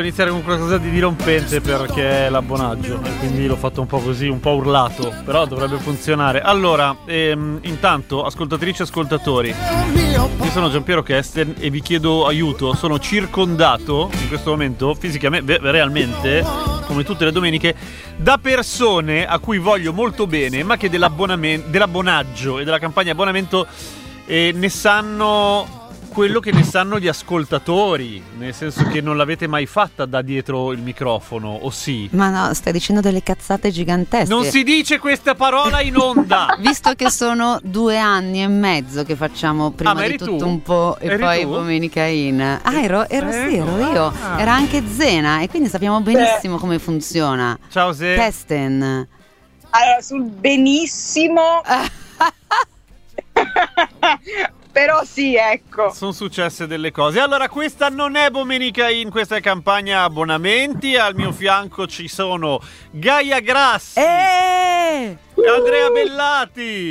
iniziare con qualcosa di dirompente perché è l'abbonaggio e quindi l'ho fatto un po' così, un po' urlato, però dovrebbe funzionare. Allora, intanto, ascoltatrici e ascoltatori, io sono Giampiero Kesten e vi chiedo aiuto. Sono circondato in questo momento, fisicamente, realmente, come tutte le domeniche, da persone a cui voglio molto bene, ma che dell'abbonaggio e della campagna abbonamento ne sanno quello che ne sanno gli ascoltatori, nel senso che non l'avete mai fatta da dietro il microfono, o sì? Ma no, stai dicendo delle cazzate gigantesche. Non si dice questa parola in onda! Visto che sono 2 anni e mezzo che facciamo prima di tutto un po' e poi Bomenica In. Ero io. Era anche Zena e quindi sappiamo benissimo come funziona. Ciao Ze. Kesten. Allora, sul benissimo... Però sì, ecco. Sono successe delle cose. Allora, questa non è Bomenica In, questa è campagna abbonamenti. Al mio fianco ci sono Gaia Grassi e Andrea Bellati,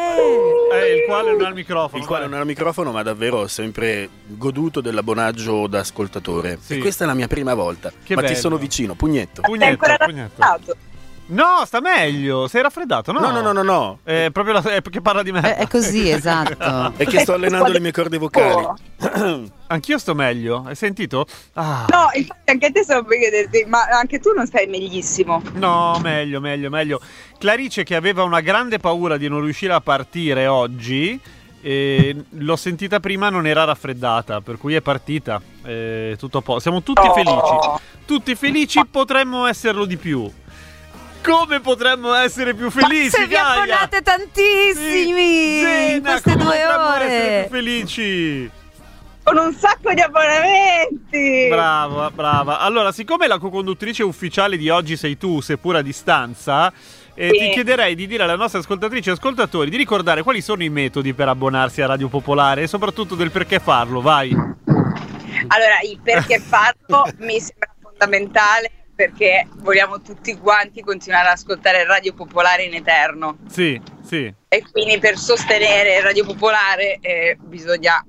il quale non ha il microfono. Il quale non ha il microfono, ma davvero ho sempre goduto dell'abbonaggio da ascoltatore. Sì. E questa è la mia prima volta. Che ma bello. Ti sono vicino, pugnetto. Pugnetto. No, sta meglio. Sei raffreddato, no? No. È proprio perché parla di me. È così, esatto. È che sto allenando le mie corde vocali. Anch'io sto meglio. Hai sentito? Ah. No, infatti anche te ma anche tu non stai meglissimo. No, meglio. Clarice, che aveva una grande paura di non riuscire a partire oggi, l'ho sentita prima, non era raffreddata, per cui è partita. Tutto a posto. Siamo tutti felici, potremmo esserlo di più. Come potremmo essere più felici? Ma se vi abbonate tantissimi in queste 2 ore, essere più felici con un sacco di abbonamenti. Brava. Allora, siccome la co-conduttrice ufficiale di oggi sei tu, seppur a distanza, ti chiederei di dire alle nostre ascoltatrici e ascoltatori di ricordare quali sono i metodi per abbonarsi a Radio Popolare e soprattutto del perché farlo. Vai. Allora, il perché farlo mi sembra fondamentale, perché vogliamo tutti quanti continuare ad ascoltare Radio Popolare in eterno. Sì. E quindi per sostenere Radio Popolare bisogna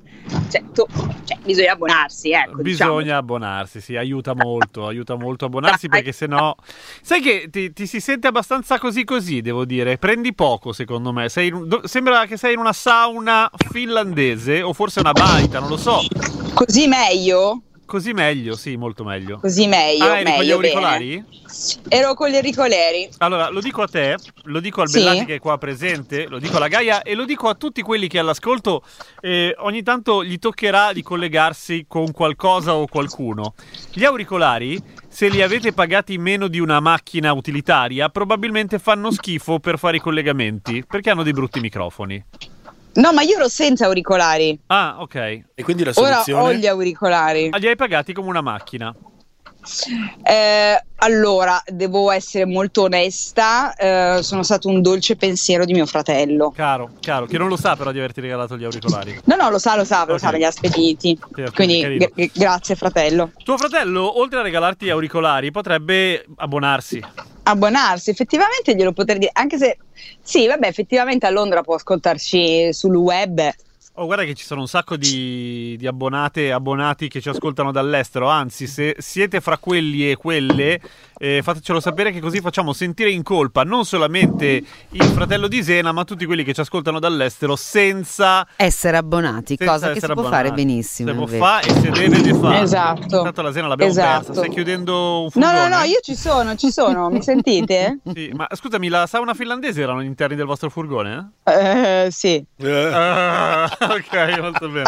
abbonarsi, ecco. Bisogna abbonarsi, sì, aiuta molto abbonarsi, perché sennò sai che ti si sente abbastanza così, devo dire. Prendi poco, secondo me. Sembra che sei in una sauna finlandese o forse una baita, non lo so. Così meglio? Così meglio, sì, molto meglio. Così meglio. Eri con gli auricolari? Bene. Ero con gli auricolari. Allora, lo dico a te, lo dico al Bellati che è qua presente, lo dico alla Gaia e lo dico a tutti quelli che all'ascolto ogni tanto gli toccherà di collegarsi con qualcosa o qualcuno. Gli auricolari, se li avete pagati meno di una macchina utilitaria, probabilmente fanno schifo per fare i collegamenti, perché hanno dei brutti microfoni. No, ma io ero senza auricolari. Ah, ok. E quindi la soluzione? Ora ho gli auricolari. Li hai pagati come una macchina? Allora, devo essere molto onesta, sono stato un dolce pensiero di mio fratello. Caro, che non lo sa però di averti regalato gli auricolari. No, lo sa, me li ha spediti. Quindi grazie fratello. Tuo fratello, oltre a regalarti auricolari, potrebbe abbonarsi, effettivamente glielo potrei dire, anche se sì, vabbè, effettivamente a Londra può ascoltarci sul web. Oh, guarda che ci sono un sacco di abbonate e abbonati che ci ascoltano dall'estero. Anzi, se siete fra quelli e quelle, fatecelo sapere, che così facciamo sentire in colpa non solamente il fratello di Zena, ma tutti quelli che ci ascoltano dall'estero senza essere abbonati, cosa che si può fare benissimo. Se può fare e se deve fare. Esatto. Tanto la Zena l'abbiamo persa. Stai chiudendo un furgone? No, io ci sono, mi sentite? Sì, ma scusami, la sauna finlandese erano all'interno del vostro furgone? Sì. Ok, molto bene.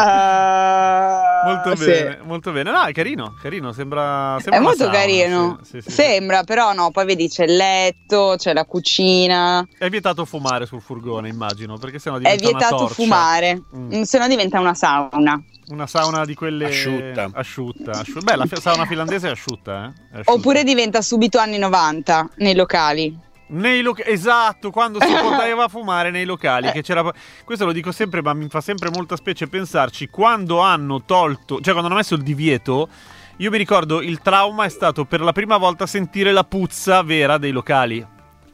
Molto bene. No, è carino, sembra è molto sauna, carino. Sì. Sembra, però no, poi vedi c'è il letto, c'è la cucina. È vietato fumare sul furgone, immagino, perché sennò diventa è vietato una torcia. Fumare, sennò diventa una sauna. Una sauna di quelle asciutta. Beh, la sauna finlandese è asciutta, Asciutta. Oppure diventa subito anni 90 nei locali. Esatto, quando si poteva fumare nei locali, che c'era. Questo lo dico sempre, ma mi fa sempre molta specie pensarci. Quando hanno tolto, cioè quando hanno messo il divieto, io mi ricordo il trauma è stato per la prima volta sentire la puzza vera dei locali.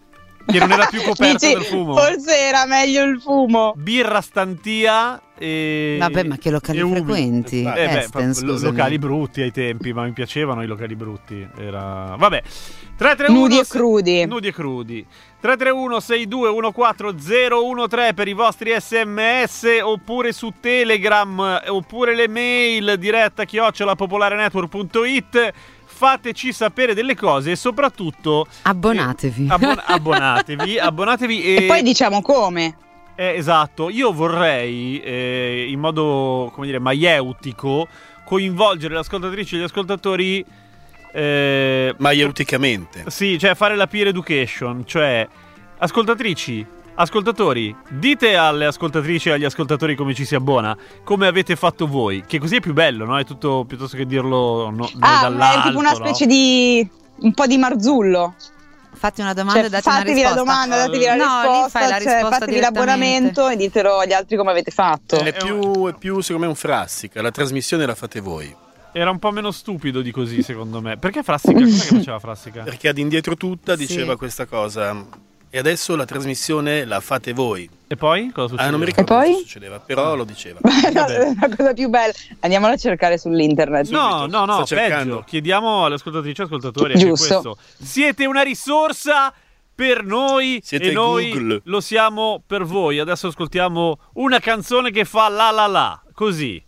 che non era più coperto dal fumo. Forse era meglio il fumo. Birra Stantia e... Vabbè, ma che locali frequenti? Locali brutti ai tempi, ma mi piacevano i locali brutti. Vabbè. 331 nudi e crudi. 331 6214 013 per i vostri SMS, oppure su Telegram, oppure le mail diretta @popolarenetwork.it. Fateci sapere delle cose e soprattutto abbonatevi. Abbonatevi e poi diciamo come. Esatto, io vorrei in modo, come dire, maieutico coinvolgere le ascoltatrici e gli ascoltatori maieuticamente. Sì, cioè fare la peer education, cioè ascoltatrici, ascoltatori, dite alle ascoltatrici e agli ascoltatori come ci si abbona, come avete fatto voi, che così è più bello, no? È tutto, piuttosto che dirlo dall'alto. È tipo una specie di un po' di Marzullo. Fatti una domanda e date una risposta. Fatevi la domanda, datevi la risposta. Lì fai la risposta fatevi l'abbonamento e ditelo agli altri come avete fatto. È più secondo me un frassica. La trasmissione la fate voi. Era un po' meno stupido di così, secondo me. Perché Frassica? Cos'è che faceva Frassica? Perché ad indietro tutta diceva questa cosa. E adesso la trasmissione la fate voi. E poi? Cosa succedeva? Non mi ricordo cosa succedeva, però lo diceva. La cosa più bella. Andiamola a cercare sull'internet. No, peggio. Chiediamo alle ascoltatrici e ascoltatori anche questo. Siete una risorsa per noi. Siete e noi Google. Lo siamo per voi. Adesso ascoltiamo una canzone che fa la la la, così.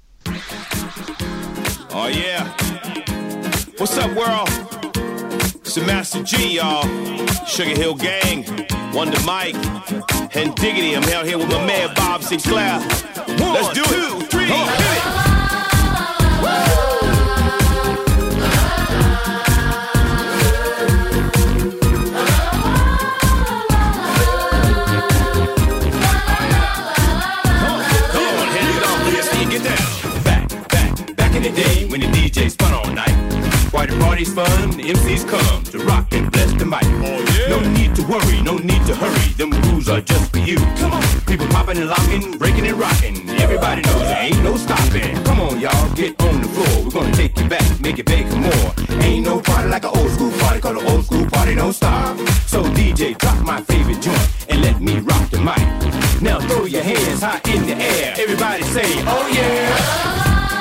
Oh yeah. What's up, world? It's the Master G, y'all. Sugar Hill Gang, Wonder Mike, and Diggity. I'm out here with my man Bob Sinclair. Let's do it. 2, 3, hit it. Back in the day when the DJ spun all night. Why the party's fun, the MCs come to rock and bless the mic. Oh, yeah. No need to worry, no need to hurry. Them rules are just for you. Come on, people popping and locking, breaking and rocking. Everybody knows there ain't no stopping. Come on, y'all, get on the floor. We're gonna take you back, make it big for more. Ain't no party like an old school party, call an old school party, don't stop. So DJ, drop my favorite joint and let me rock the mic. Now throw your hands high in the air. Everybody say, oh yeah.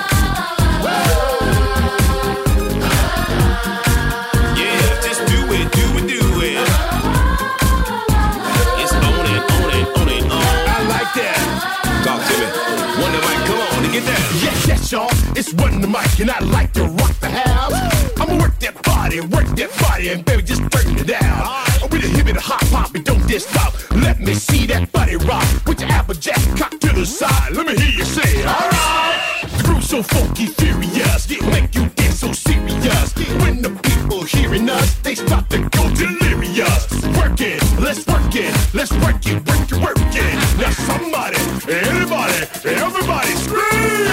Yes, y'all, it's Wonder Mike, and I like to rock the house. I'ma work that body, and baby, just turn it down. With a hip and a hop pop, and don't just stop. Let me see that body rock. Put your applejack cock to the side. Let me hear you say, alright. The groove's so funky, furious, it make you dance so serious. When the people hearing us, they start to go delirious. Work it, let's work it, let's work it, work it, work it. Now somebody, anybody, everybody scream!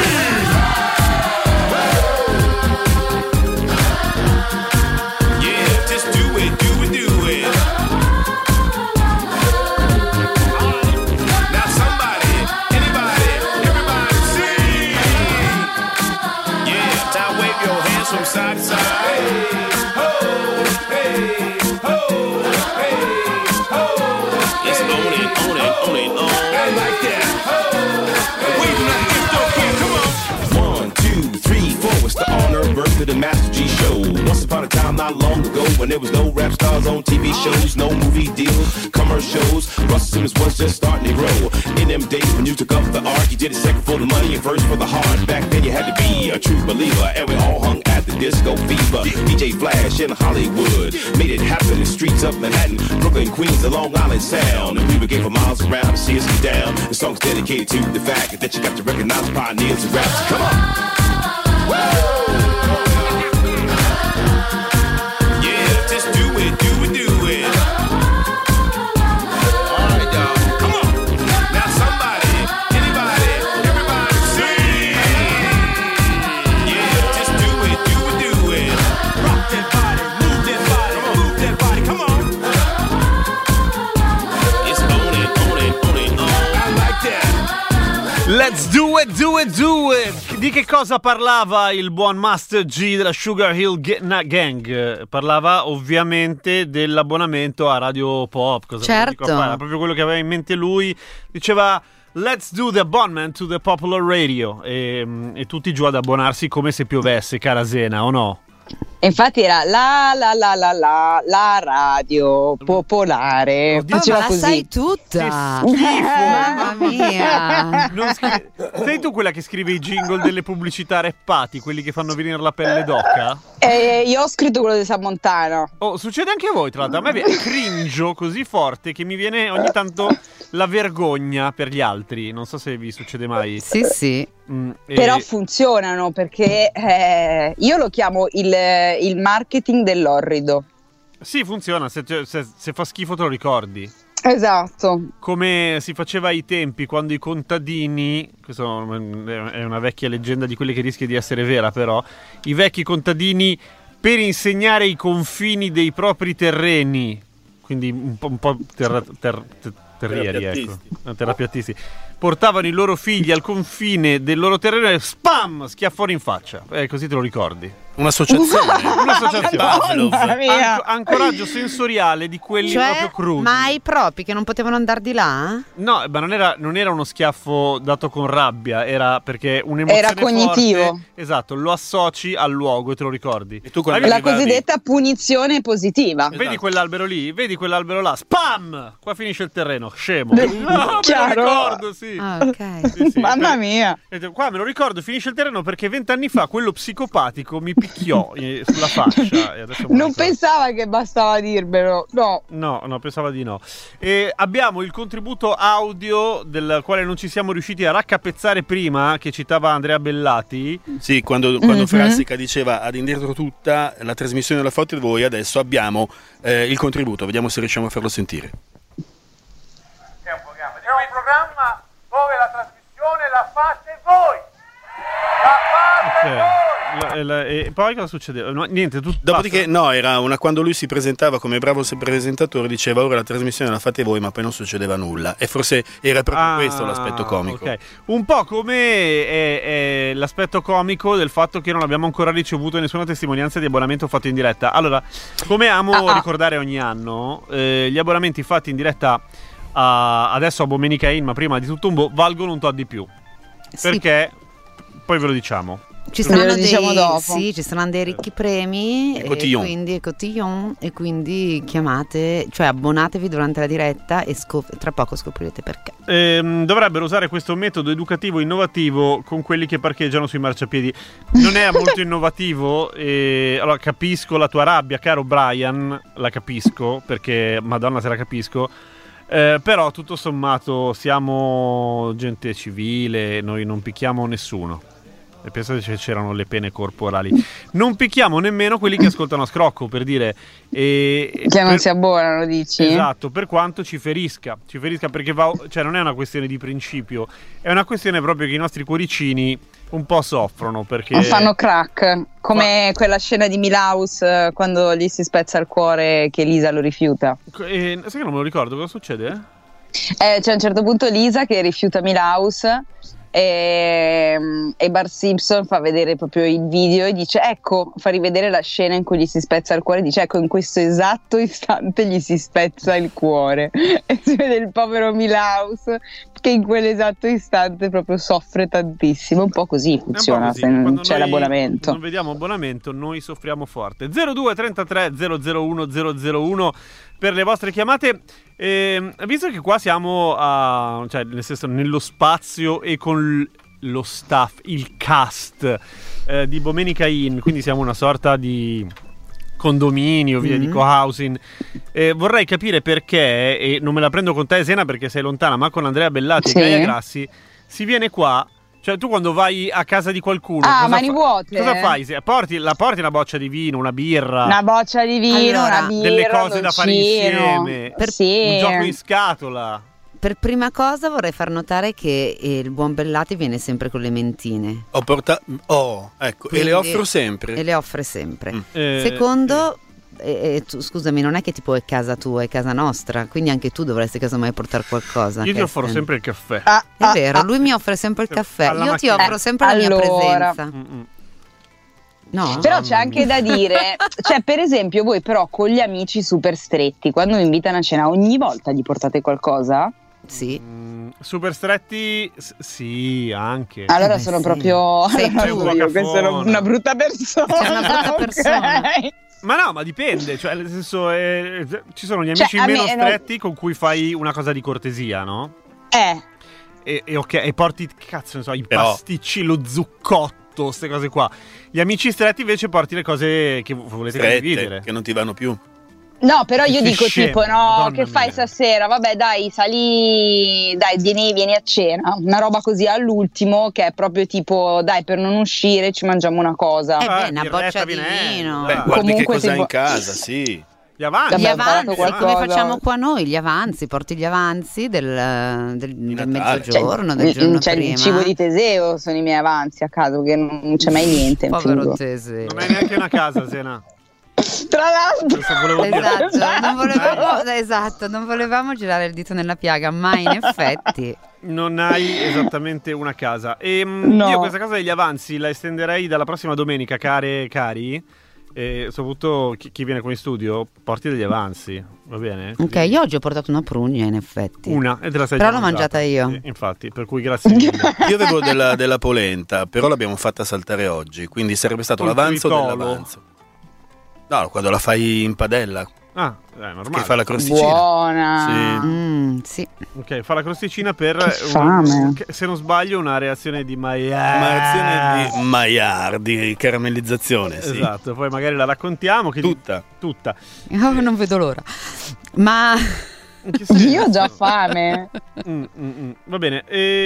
Yeah, just do it, do it, do it. Now somebody, anybody, everybody sing! Yeah, now wave your hands from side to side. Hey, ho, hey, ho, hey, ho. It's on it, on it, on it, on. I like that. It's the honor birth of the Master G Show. Once upon a time not long ago, when there was no rap stars on TV shows, no movie deals, commercials, Russell Simmons was just starting to grow. In them days when you took up the art, you did it second for the money and first for the heart. Back then you had to be a true believer, and we all hung at the disco fever. DJ Flash in Hollywood made it happen in the streets of Manhattan, Brooklyn, Queens, the Long Island Sound. And people came for miles around to see us get down. The song's dedicated to the fact that you got to recognize pioneers and raps. Come on! Yeah, just do it, do it, do it. All right, y'all, come on. Now somebody, anybody, everybody sing. Yeah, just do it, do it. Rock that body, move that body, move that body, come on. It's on it, on it, on it, on. I like that. Let's do Do it. Di che cosa parlava il buon Master G della Sugar Hill Gang? Parlava ovviamente dell'abbonamento a Radio Pop. Cosa certo. Era proprio quello che aveva in mente lui. Diceva let's do the abonnement to the popular radio, e tutti giù ad abbonarsi come se piovesse, cara Zena, o no? Infatti era la radio popolare. Oddio, ma la sai tutta. Che schifo, mamma mia. Sei tu quella che scrive i jingle delle pubblicità rappati, quelli che fanno venire la pelle d'oca? Io ho scritto quello di San Montano. Oh, succede anche a voi, tra l'altro. A me cringio così forte che mi viene ogni tanto la vergogna per gli altri. Non so se vi succede mai. Sì. Però funzionano, perché io lo chiamo il marketing dell'orrido. Sì, funziona, se fa schifo te lo ricordi. Esatto. Come si faceva ai tempi, quando i contadini, questa è una vecchia leggenda di quelle che rischia di essere vera, però i vecchi contadini, per insegnare i confini dei propri terreni, quindi un po' terrieri, ecco, terapiattisti, portavano i loro figli al confine del loro terreno e spam, schiaffone in faccia. Così te lo ricordi? Un'associazione. Ancoraggio sensoriale di quelli proprio crudi. Ma ai propri che non potevano andare di là? No, ma non era uno schiaffo dato con rabbia, era perché un'emozione era cognitivo. Forte, esatto, lo associ al luogo e te lo ricordi. E tu la cosiddetta punizione positiva. Esatto. Vedi quell'albero lì? Vedi quell'albero là? Spam! Qua finisce il terreno, scemo. No, me lo ricordo, sì. Ah, ok. Sì, mamma mia. Qua me lo ricordo, finisce il terreno perché 20 anni fa quello psicopatico mi picchiò sulla faccia. E adesso non pensava che bastava dirmelo, no. No, pensava di no. E abbiamo il contributo audio del quale non ci siamo riusciti a raccapezzare prima, che citava Andrea Bellati. Sì, quando Frassica diceva ad indietro tutta la trasmissione della Fate voi, adesso abbiamo il contributo, vediamo se riusciamo a farlo sentire. È un programma dove la trasmissione la fate voi. E poi cosa succedeva? No, niente, dopodiché era quando lui si presentava come bravo presentatore, diceva ora la trasmissione la fate voi, ma poi non succedeva nulla, e forse era proprio questo l'aspetto comico. Okay. Un po' come è l'aspetto comico del fatto che non abbiamo ancora ricevuto nessuna testimonianza di abbonamento fatto in diretta. Allora, come amo ricordare ogni anno, gli abbonamenti fatti in diretta adesso a Domenica In, ma prima di tutto valgono un po' di più, perché poi ve lo diciamo. Ci saranno ci saranno dei ricchi premi e quindi chiamate, cioè abbonatevi durante la diretta e tra poco scoprirete perché. Dovrebbero usare questo metodo educativo innovativo con quelli che parcheggiano sui marciapiedi. Non è molto innovativo, allora capisco la tua rabbia, caro Brian, la capisco, perché madonna se la capisco. Però tutto sommato siamo gente civile, noi non picchiamo nessuno. E pensate se c'erano le pene corporali. Non picchiamo nemmeno quelli che ascoltano a scrocco, per dire. Che non si abbonano, dici? Esatto, per quanto ci ferisca perché cioè non è una questione di principio, è una questione proprio che i nostri cuoricini un po' soffrono, perché fanno crack, come quella scena di Milhouse quando gli si spezza il cuore che Lisa lo rifiuta. Sai che non me lo ricordo, cosa succede? C'è a un certo punto Lisa che rifiuta Milhouse e Bart Simpson fa vedere proprio il video e dice fa rivedere la scena in cui gli si spezza il cuore, dice in questo esatto istante gli si spezza il cuore e si vede il povero Milhouse che in quell'esatto istante proprio soffre tantissimo. Un po' così funziona, così. Se non quando c'è l'abbonamento, non vediamo abbonamento, noi soffriamo forte. 02 33 001 001 per le vostre chiamate. Visto che qua siamo cioè nel senso nello spazio e con lo staff, il cast di Domenica In, quindi siamo una sorta di condominio, via di co-housing, vorrei capire perché, e non me la prendo con te Zena perché sei lontana, ma con Andrea Bellati e Gaia Grassi si viene qua. Cioè tu quando vai a casa di qualcuno mani vuote, cosa fai? Porti una boccia di vino, una birra, una boccia di vino, una birra, delle cose da fare insieme, un gioco in scatola. Per prima cosa vorrei far notare che il buon Bellati viene sempre con le mentine. Ecco, quindi, e le offro sempre. E le offre sempre. Secondo, scusami, non è che tipo è casa tua, è casa nostra, quindi anche tu dovresti casomai portare qualcosa. Io ti offro sempre il caffè. È vero, lui mi offre sempre il caffè, io ti offro sempre la mia presenza. No? Però c'è anche da dire, cioè per esempio voi però con gli amici super stretti, quando vi invitano a cena ogni volta gli portate qualcosa? Sì. Super stretti, sì, anche. Allora sono proprio io sono una brutta persona. Sei una brutta persona. Okay. Ma no, ma dipende, cioè nel senso ci sono gli amici meno stretti con cui fai una cosa di cortesia, no? E ok, e porti, cazzo ne so, i pasticci, lo zucchotto, queste cose qua. Gli amici stretti invece porti le cose che volete condividere, che non ti vanno più. No, però io dico scemo, tipo, no, Madonna che fai mia. stasera? Vabbè, dai, sali, dai, vieni a cena. Una roba così all'ultimo che è proprio tipo, dai, per non uscire ci mangiamo una cosa. Una boccia di vino. Beh, guardi Comunque che cosa hai tipo- in casa, sì. Gli avanzi. Gli avanzi, qualcosa. come facciamo qua noi, gli avanzi, porti gli avanzi del Natale. mezzogiorno, del giorno C'è prima. il cibo di Teseo, sono i miei avanzi a caso, che non c'è mai niente. in Povero frigo. Teseo. Non hai neanche una casa, Sena. Tra l'altro, Questo volevo dire. Esatto, non volevamo girare il dito nella piaga, ma in effetti Non hai esattamente una casa. E No. io questa cosa degli avanzi la estenderei dalla prossima domenica, care e cari. E soprattutto chi viene qua in studio, porti degli avanzi, va bene? ok, io oggi ho portato una prugna in effetti. Una, e te la sei Però già l'ho mangiata io. Infatti, per cui grazie mille. Io avevo della polenta, però l'abbiamo fatta saltare oggi, quindi sarebbe stato Col l'avanzo tritolo. dell'avanzo. No, quando la fai in padella, Ah, normale. che fa la crosticina. buona. Sì. Ok, fa la crosticina per fame. se non sbaglio una reazione di Magliazione di Maillard, di caramellizzazione, sì. Esatto, poi magari la raccontiamo che Tutta. Oh, non vedo l'ora. Ma In che senso? Io ho già fame. Va bene,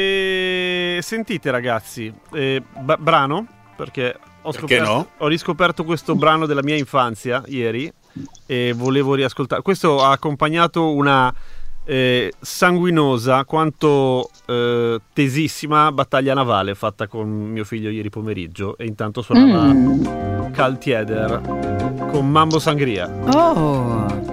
sentite ragazzi, brano, perché ho riscoperto questo brano della mia infanzia ieri e volevo riascoltare. Questo ha accompagnato una sanguinosa quanto tesissima battaglia navale fatta con mio figlio ieri pomeriggio, e intanto suonava Cal Tjeder con Mambo Sangria. oh,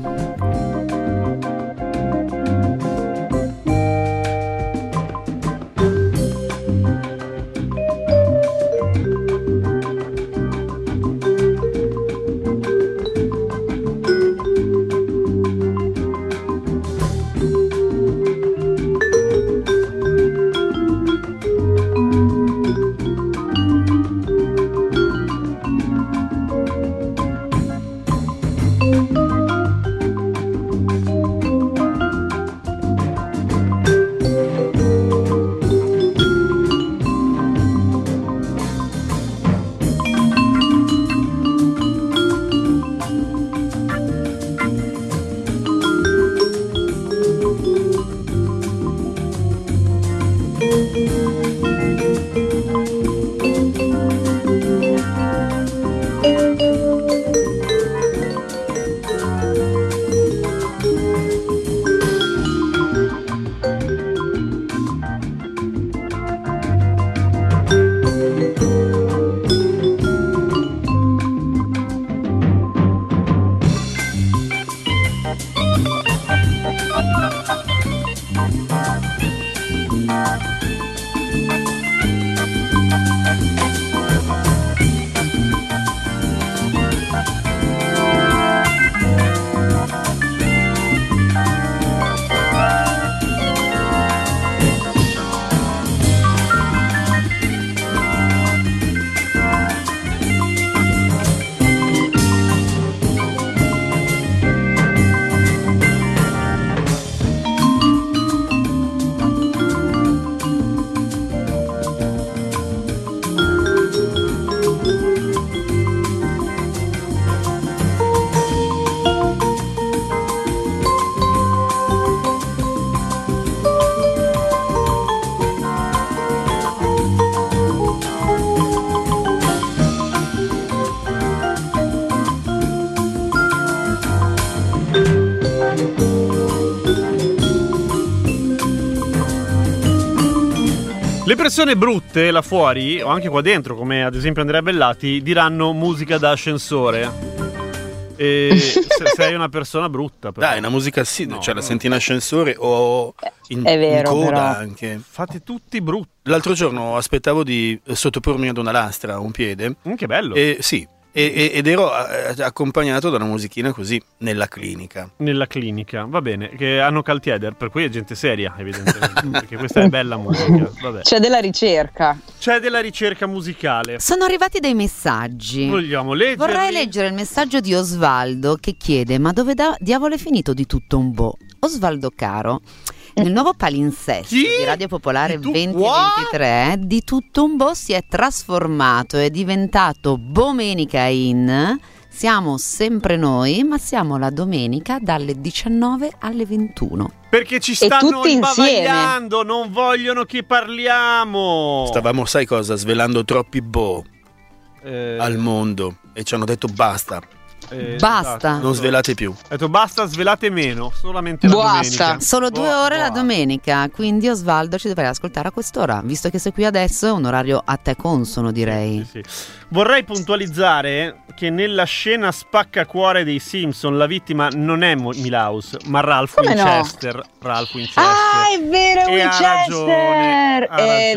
Le persone brutte là fuori, o anche qua dentro, come ad esempio Andrea Bellati, diranno musica da ascensore. Sei una persona brutta. Però. Dai, una musica la senti in ascensore o in coda però. anche. Fate tutti brutti. L'altro giorno aspettavo di sottopormi ad una lastra a un piede. Che bello. Ed ero accompagnato da una musichina così nella clinica. Nella clinica, va bene, che hanno Caltieder, per cui è gente seria, evidentemente, perché questa è bella musica. Vabbè. C'è della ricerca musicale. Sono arrivati dei messaggi. Vogliamo leggerli? Vorrei leggere il messaggio di Osvaldo che chiede: ma dove diavolo è finito Di tutto un po'? Osvaldo caro, nel nuovo palinsesto di Radio Popolare 2023 Di tutto un po' si è trasformato, è diventato Bomenica In. Siamo sempre noi, ma siamo la domenica dalle 19 alle 21. Perché ci stanno imbavagliando, non vogliono che parliamo. Stavamo, sai cosa, svelando troppi al mondo e ci hanno detto basta. Basta. Non svelate più. Ho detto basta, svelate meno, solamente la domenica. Solo 2 ore la domenica, quindi Osvaldo ci dovrai ascoltare a quest'ora, visto che sei qui adesso è un orario a te consono, direi. Sì. Vorrei puntualizzare che nella scena spaccacuore dei Simpson la vittima non è Milhouse, ma Ralph Winchester. No? Ralph Winchester. Ah, è vero, Winchester. È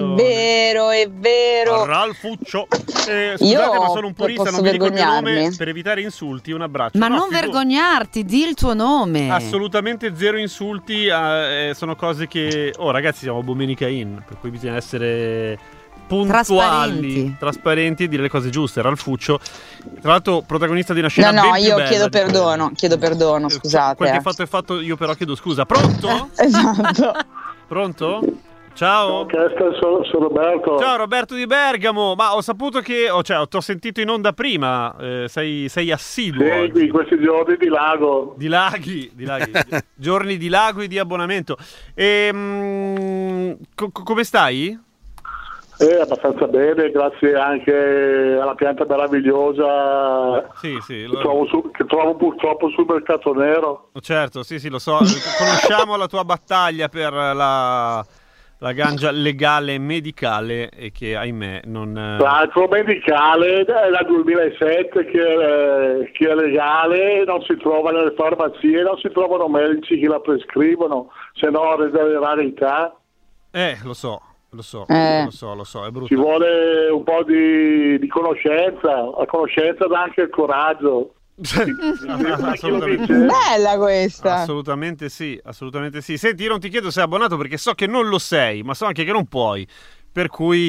vero. Ralphuccio. Scusate, ma sono un purista, non vi dico il mio nome per evitare insulti. Un abbraccio. Ma non vergognarti, di il tuo nome. Assolutamente zero insulti. Sono cose che. Oh, ragazzi, siamo Bomenica In, per cui bisogna essere puntuali, trasparenti e dire le cose giuste. Ralfuccio, tra l'altro protagonista di una scena ben più bella. chiedo perdono, scusate. Quel che fatto è fatto, io però chiedo scusa. Pronto? Esatto. Pronto? Ciao. Sono Roberto. Ciao Roberto di Bergamo. Ma ho saputo che ti ho sentito in onda prima. Sei assiduo. Sì, in questi giorni di lago. Di laghi. Giorni di lago e di abbonamento. Come stai? Abbastanza bene, grazie anche alla pianta meravigliosa che trovo purtroppo sul mercato nero. Certo, sì, lo so. Conosciamo la tua battaglia per la ganja legale e medicale e che ahimè non... L'altro medicale è dal 2007 che è legale, non si trova nelle farmacie, non si trovano medici che la prescrivono, se no è rarità. Lo so, è brutto. Ci vuole un po' di conoscenza, la conoscenza dà anche il coraggio. Assolutamente. Bella questa. Assolutamente sì. Senti, io non ti chiedo se sei abbonato perché so che non lo sei, ma so anche che non puoi. Per cui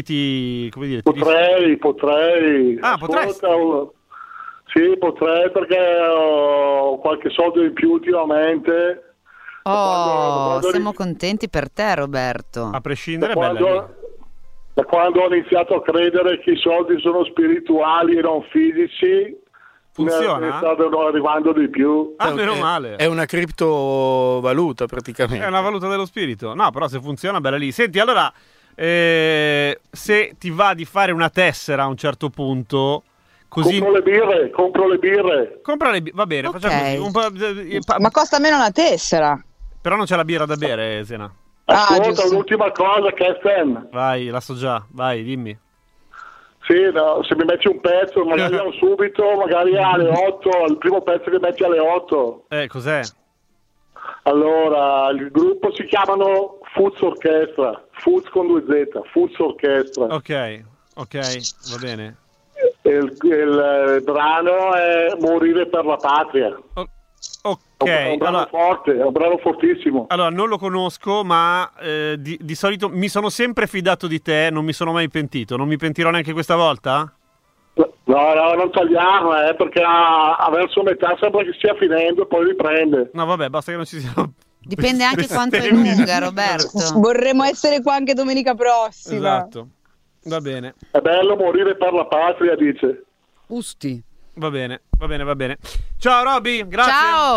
potrei. Ah, potresti? Sì, potrei perché ho qualche soldo in più ultimamente. Siamo contenti per te, Roberto. A prescindere, bella. Da quando ho iniziato a credere che i soldi sono spirituali e non fisici, funziona? Ne stanno arrivando di più. Meno male. È una criptovaluta praticamente. È una valuta dello spirito. No, però se funziona, bella lì. Senti, allora, se ti va di fare una tessera a un certo punto... Così... Compro le birre. Va bene, okay. Facciamo così. Ma costa meno una tessera. Però non c'è la birra da bere, Zena. Ascolta, l'ultima cosa, Kesten. Vai, la so già. Vai, dimmi. Sì, no, se mi metti un pezzo, magari non subito, magari alle 8, il primo pezzo che metti alle 8. Cos'è? Allora, il gruppo si chiamano Foods Orchestra, Foods con 2Z, Foods Orchestra. Ok, va bene. Il brano è Morire per la patria. Ok, è un brano forte, è un brano fortissimo. Allora, non lo conosco, ma di solito mi sono sempre fidato di te, non mi sono mai pentito. Non mi pentirò neanche questa volta? No, non tagliarla, perché verso metà sembra che stia finendo e poi riprende. No, vabbè, basta che non ci siano... Dipende anche quanto è lunga, Roberto. Vorremmo essere qua anche domenica prossima. Esatto, va bene. È bello morire per la patria, dice. Usti. Va bene. Ciao Roby, grazie.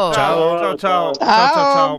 Ciao.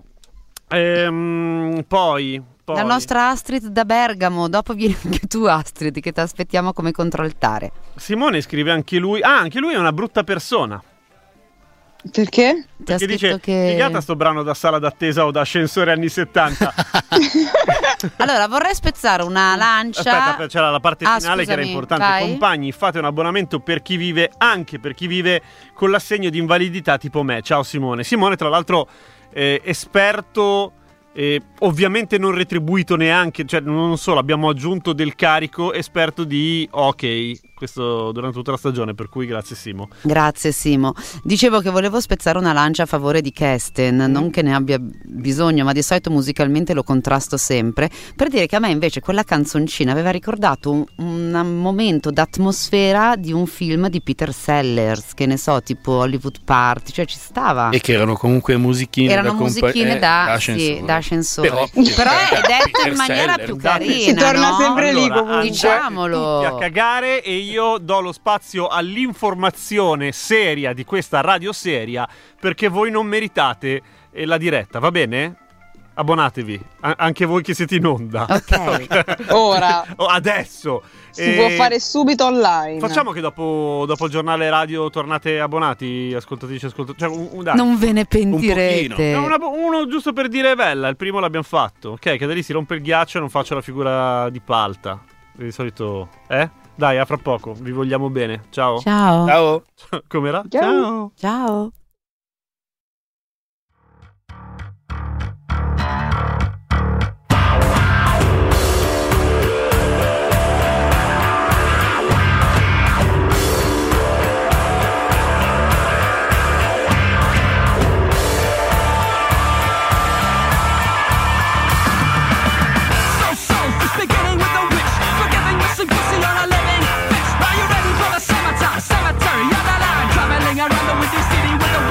Poi la nostra Astrid da Bergamo. Dopo vieni anche tu, Astrid, che ti aspettiamo come controaltare. Simone scrive anche lui. Anche lui è una brutta persona. Perché? Perché dice figata sto brano da sala d'attesa o da ascensore anni 70. Allora, vorrei spezzare una lancia. Aspetta, c'era la parte finale, scusami, che era importante. vai. Compagni, fate un abbonamento per chi vive, anche per chi vive con l'assegno di invalidità tipo me. Ciao Simone. Simone, tra l'altro, esperto, ovviamente non retribuito neanche, cioè non solo, abbiamo aggiunto del carico, esperto di hockey, questo durante tutta la stagione, per cui grazie Simo. Grazie Simo. Dicevo che volevo spezzare una lancia a favore di Kesten, non che ne abbia bisogno, ma di solito musicalmente lo contrasto sempre, per dire che a me invece quella canzoncina aveva ricordato un momento d'atmosfera di un film di Peter Sellers, che ne so, tipo Hollywood Party, cioè ci stava. E che erano comunque musichine da ascensore. Però è detto in maniera più carina. Si torna sempre lì comunque. Diciamolo. Tutti a cagare, e io do lo spazio all'informazione seria di questa radio seria, perché voi non meritate la diretta, va bene? Abbonatevi, anche voi che siete in onda. Ok. Ora. Adesso. Si può fare subito online. Facciamo che dopo il giornale radio tornate abbonati, ascoltatrici, ascoltatori. Cioè, dai, non ve ne pentirete. Uno giusto per dire bella, il primo l'abbiamo fatto. Ok, che da lì si rompe il ghiaccio e non faccio la figura di palta. Di solito, Dai, a fra poco, vi vogliamo bene. Ciao. Ciao. Com'era? Ciao. Ciao. Cemetery, you're the line, traveling around the windy city with the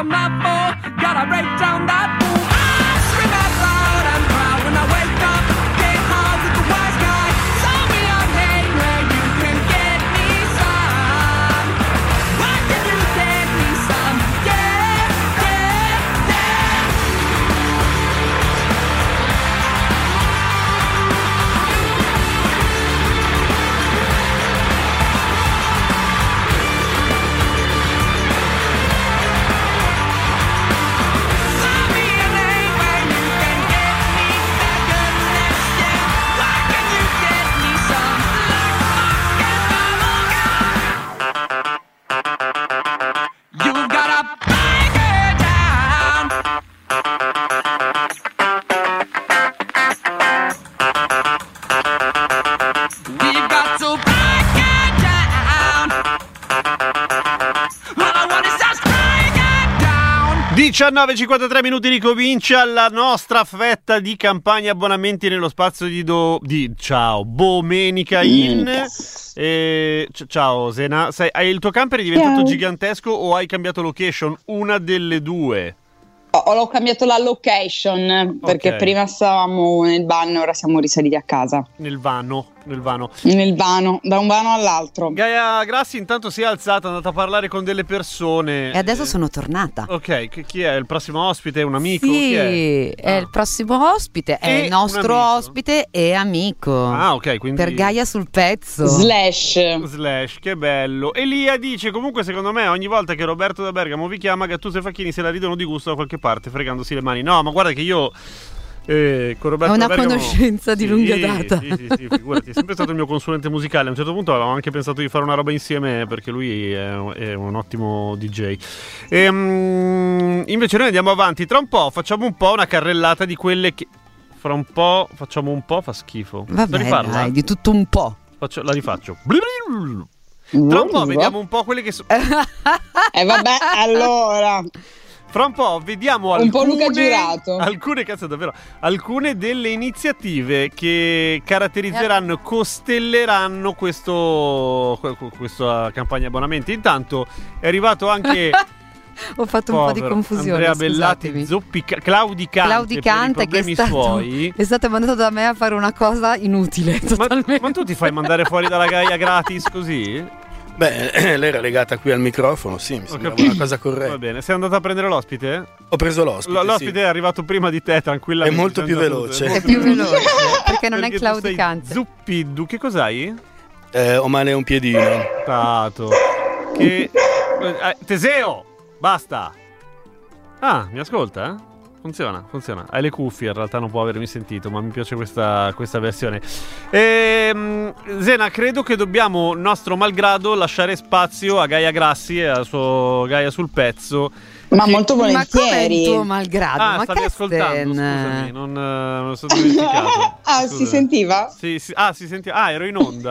mouthful, gotta break down that fool. I scream out loud and proud when I wake up. Get hard with the wise guy. Saw me on hate where you can get me some. Why can you get me some? Yeah, yeah, yeah. Saw me on hate where you can get me that goodness, yeah. Why can you get me some? You gotta break her down. We've got to break her down. All I want is just break her down. 19:53 minuti, ricomincia la nostra fetta di campagna abbonamenti nello spazio di ciao Bomenica In. Ciao Zena, hai il tuo camper è diventato gigantesco o hai cambiato location? Una delle due. Ho cambiato la location perché Ok. prima stavamo nel van, ora siamo risaliti a casa. Nel vano. Nel vano, da un vano all'altro. Gaia Grassi intanto si è alzata, è andata a parlare con delle persone. E adesso sono tornata. Ok, chi è? Il prossimo ospite? Un amico? Sì, Chi è? è il prossimo ospite, è E il nostro un amico. ospite e amico. Ah, ok, quindi Per Gaia sul pezzo. Slash. Che bello. Elia dice: comunque secondo me ogni volta che Roberto da Bergamo vi chiama, Gattuso e Facchini se la ridono di gusto da qualche parte, fregandosi le mani. No, ma guarda che io con Roberto È una da Bergamo, conoscenza di lunga data. Sì, figurati, è sempre stato il mio consulente musicale. A un certo punto avevamo anche pensato di fare una roba insieme perché lui è un ottimo DJ. Invece noi andiamo avanti. Tra un po' facciamo un po' una carrellata di quelle che fra un po' facciamo un po', fa schifo. Vabbè, rifarla? dai, di tutto un po'. La rifaccio. Tra un po' vediamo un po' quelle che sono. Vabbè, allora. Fra un po' vediamo Un po' Luca Giurato. alcune delle iniziative che caratterizzeranno, costelleranno questa campagna abbonamenti. Intanto è arrivato anche Ho fatto un po' di confusione. Andrea Bellati, Claudicante che è stato mandato da me a fare una cosa inutile. Ma tu ti fai mandare fuori dalla Gaia gratis così? Beh, lei era legata qui al microfono, sì, mi sembrava una cosa corretta. Va bene, sei andato a prendere l'ospite? Ho preso l'ospite. L'ospite è arrivato prima di te, tranquillamente. È molto più veloce. È più veloce perché non è claudicante. Zuppiddu, che cos'hai? Ho male a un piedino. Tato. Teseo, basta. Ah, mi ascolta? Funziona. Hai le cuffie, in realtà non può avermi sentito, ma mi piace questa versione. Zena, credo che dobbiamo, nostro malgrado, lasciare spazio a Gaia Grassi e al suo Gaia sul pezzo. Ma molto volentieri. Ma come il tuo malgrado? Ma stavi che ascoltando, scusami, non sono dimenticato. Si sentiva? Sì, si sentiva. Ero in onda.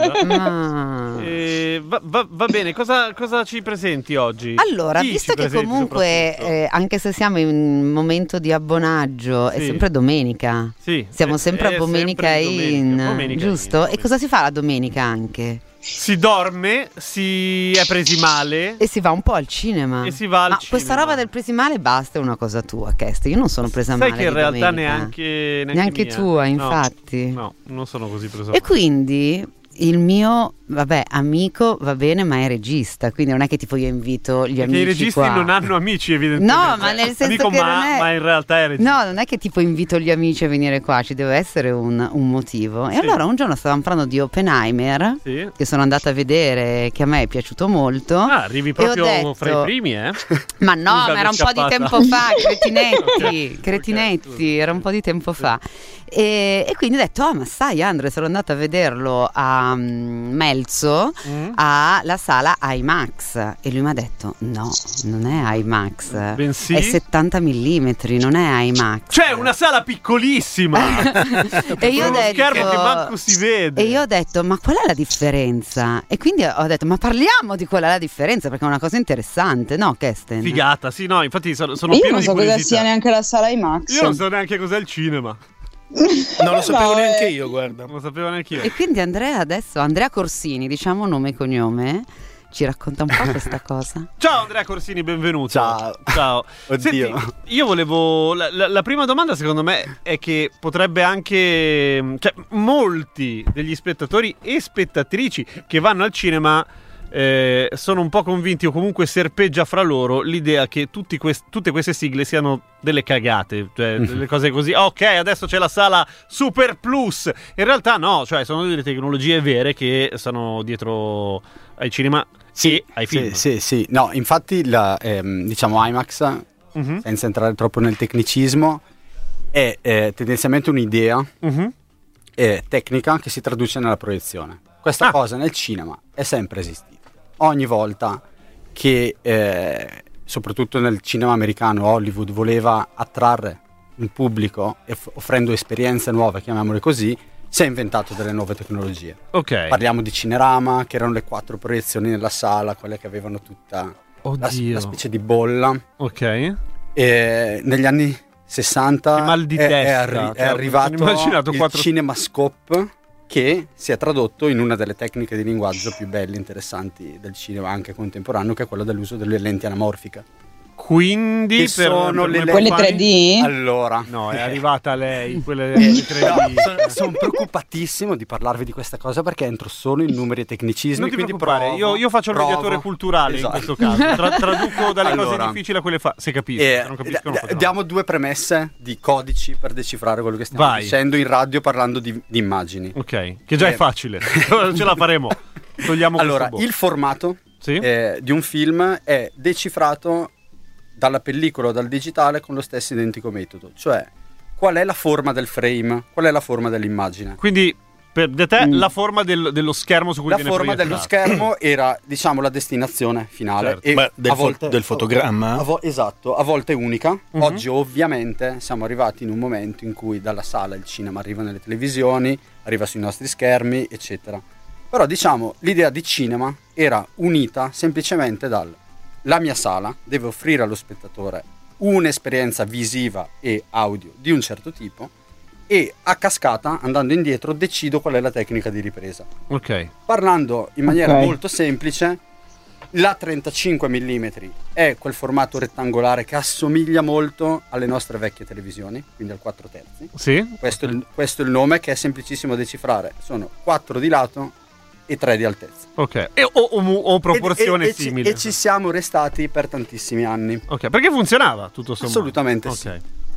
Va bene, cosa ci presenti oggi? Allora, visto che comunque anche se siamo in un momento di abbonaggio è sempre domenica. Sì, siamo sempre a Bomenica In, giusto? In. E cosa si fa la domenica anche? Si dorme, si è presi male e si va un po' al cinema. E si va al cinema. Questa roba del presi male basta, è una cosa tua, Kest. Io non sono presa male. Sai che in realtà neanche mia. tua, infatti. No, non sono così presa male. E quindi il mio amico va bene, ma è regista, quindi non è che tipo io invito gli amici. I registi qua. Non hanno amici, evidentemente. No, ma nel senso dico, che ma in realtà è regista. No, non è che tipo invito gli amici a venire qua, ci deve essere un motivo. E allora un giorno stavamo parlando di Oppenheimer, che sono andata a vedere, che a me è piaciuto molto. Arrivi proprio fra i primi, eh? Ma no, ma era un po' di tempo fa, cretinetti, era un po' di tempo fa. E quindi ho detto, ma sai Andre, sono andata a vederlo a Melzo alla sala IMAX e lui mi ha detto no, non è IMAX, bensì è 70 mm, non è IMAX, cioè una sala piccolissima e io ho detto, schermo che manco si vede, e io ho detto ma qual è la differenza? E quindi ho detto ma parliamo di qual è la differenza, perché è una cosa interessante, no Kesten? Figata, sì, no, infatti sono io pieno non so di cosa sia neanche la sala IMAX, io non so neanche cos'è il cinema. Non lo sapevo neanche io, guarda. Non lo sapevo neanche io. E quindi Andrea Corsini, diciamo nome e cognome, ci racconta un po' questa cosa? Ciao Andrea Corsini, benvenuto. Ciao. Oddio. Senti, io volevo la prima domanda secondo me è che potrebbe anche, cioè, molti degli spettatori e spettatrici che vanno al cinema sono un po' convinti, o comunque serpeggia fra loro l'idea che tutte queste sigle siano delle cagate, cioè delle cose così. Ok, adesso c'è la sala Super Plus. In realtà no, cioè sono delle tecnologie vere che stanno dietro ai cinema e ai film. Sì. No, infatti diciamo IMAX, senza entrare troppo nel tecnicismo, è tendenzialmente un'idea tecnica che si traduce nella proiezione. Questa cosa nel cinema è sempre esistita. Ogni volta che, soprattutto nel cinema americano, Hollywood voleva attrarre un pubblico offrendo esperienze nuove, chiamiamole così, si è inventato delle nuove tecnologie. Ok. Parliamo di Cinerama, che erano le 4 proiezioni nella sala, quelle che avevano tutta la specie di bolla. Ok. Negli anni 60 che mal di testa, è arrivato il CinemaScope, che si è tradotto in una delle tecniche di linguaggio più belle, interessanti del cinema anche contemporaneo, che è quella dell'uso delle lenti anamorfiche. Quindi che sono quelle 3D? Allora, no, è arrivata lei, quelle 3D. Sono preoccupatissimo di parlarvi di questa cosa perché entro solo in numeri e tecnicismi. Non ti quindi preoccupare, io faccio il mediatore culturale, esatto, in questo caso. Traduco dalle cose difficili a quelle se capisco. Se non capiscono, diamo 2 premesse di codici per decifrare quello che stiamo dicendo in radio parlando di immagini. Ok, che già è facile. Ce la faremo. Togliamo allora, il formato di un film è decifrato dalla pellicola o dal digitale con lo stesso identico metodo, cioè qual è la forma del frame, qual è la forma dell'immagine. Quindi per te la forma dello schermo su cui viene proiettato. La forma dello schermo era, diciamo, la destinazione finale. Certo. Ma del fotogramma? Esatto, a volte unica. Oggi ovviamente siamo arrivati in un momento in cui dalla sala il cinema arriva nelle televisioni, arriva sui nostri schermi, eccetera. Però diciamo l'idea di cinema era unita semplicemente la mia sala deve offrire allo spettatore un'esperienza visiva e audio di un certo tipo e a cascata, andando indietro, decido qual è la tecnica di ripresa. Ok. Parlando in maniera molto semplice, la 35 mm è quel formato rettangolare che assomiglia molto alle nostre vecchie televisioni, quindi al 4 terzi. Sì. Questo è il nome, che è semplicissimo da decifrare. Sono 4 di lato e 3 di altezza. Ok. O proporzione simile. E ci siamo restati per tantissimi anni. Ok, perché funzionava tutto sommato. Assolutamente sì.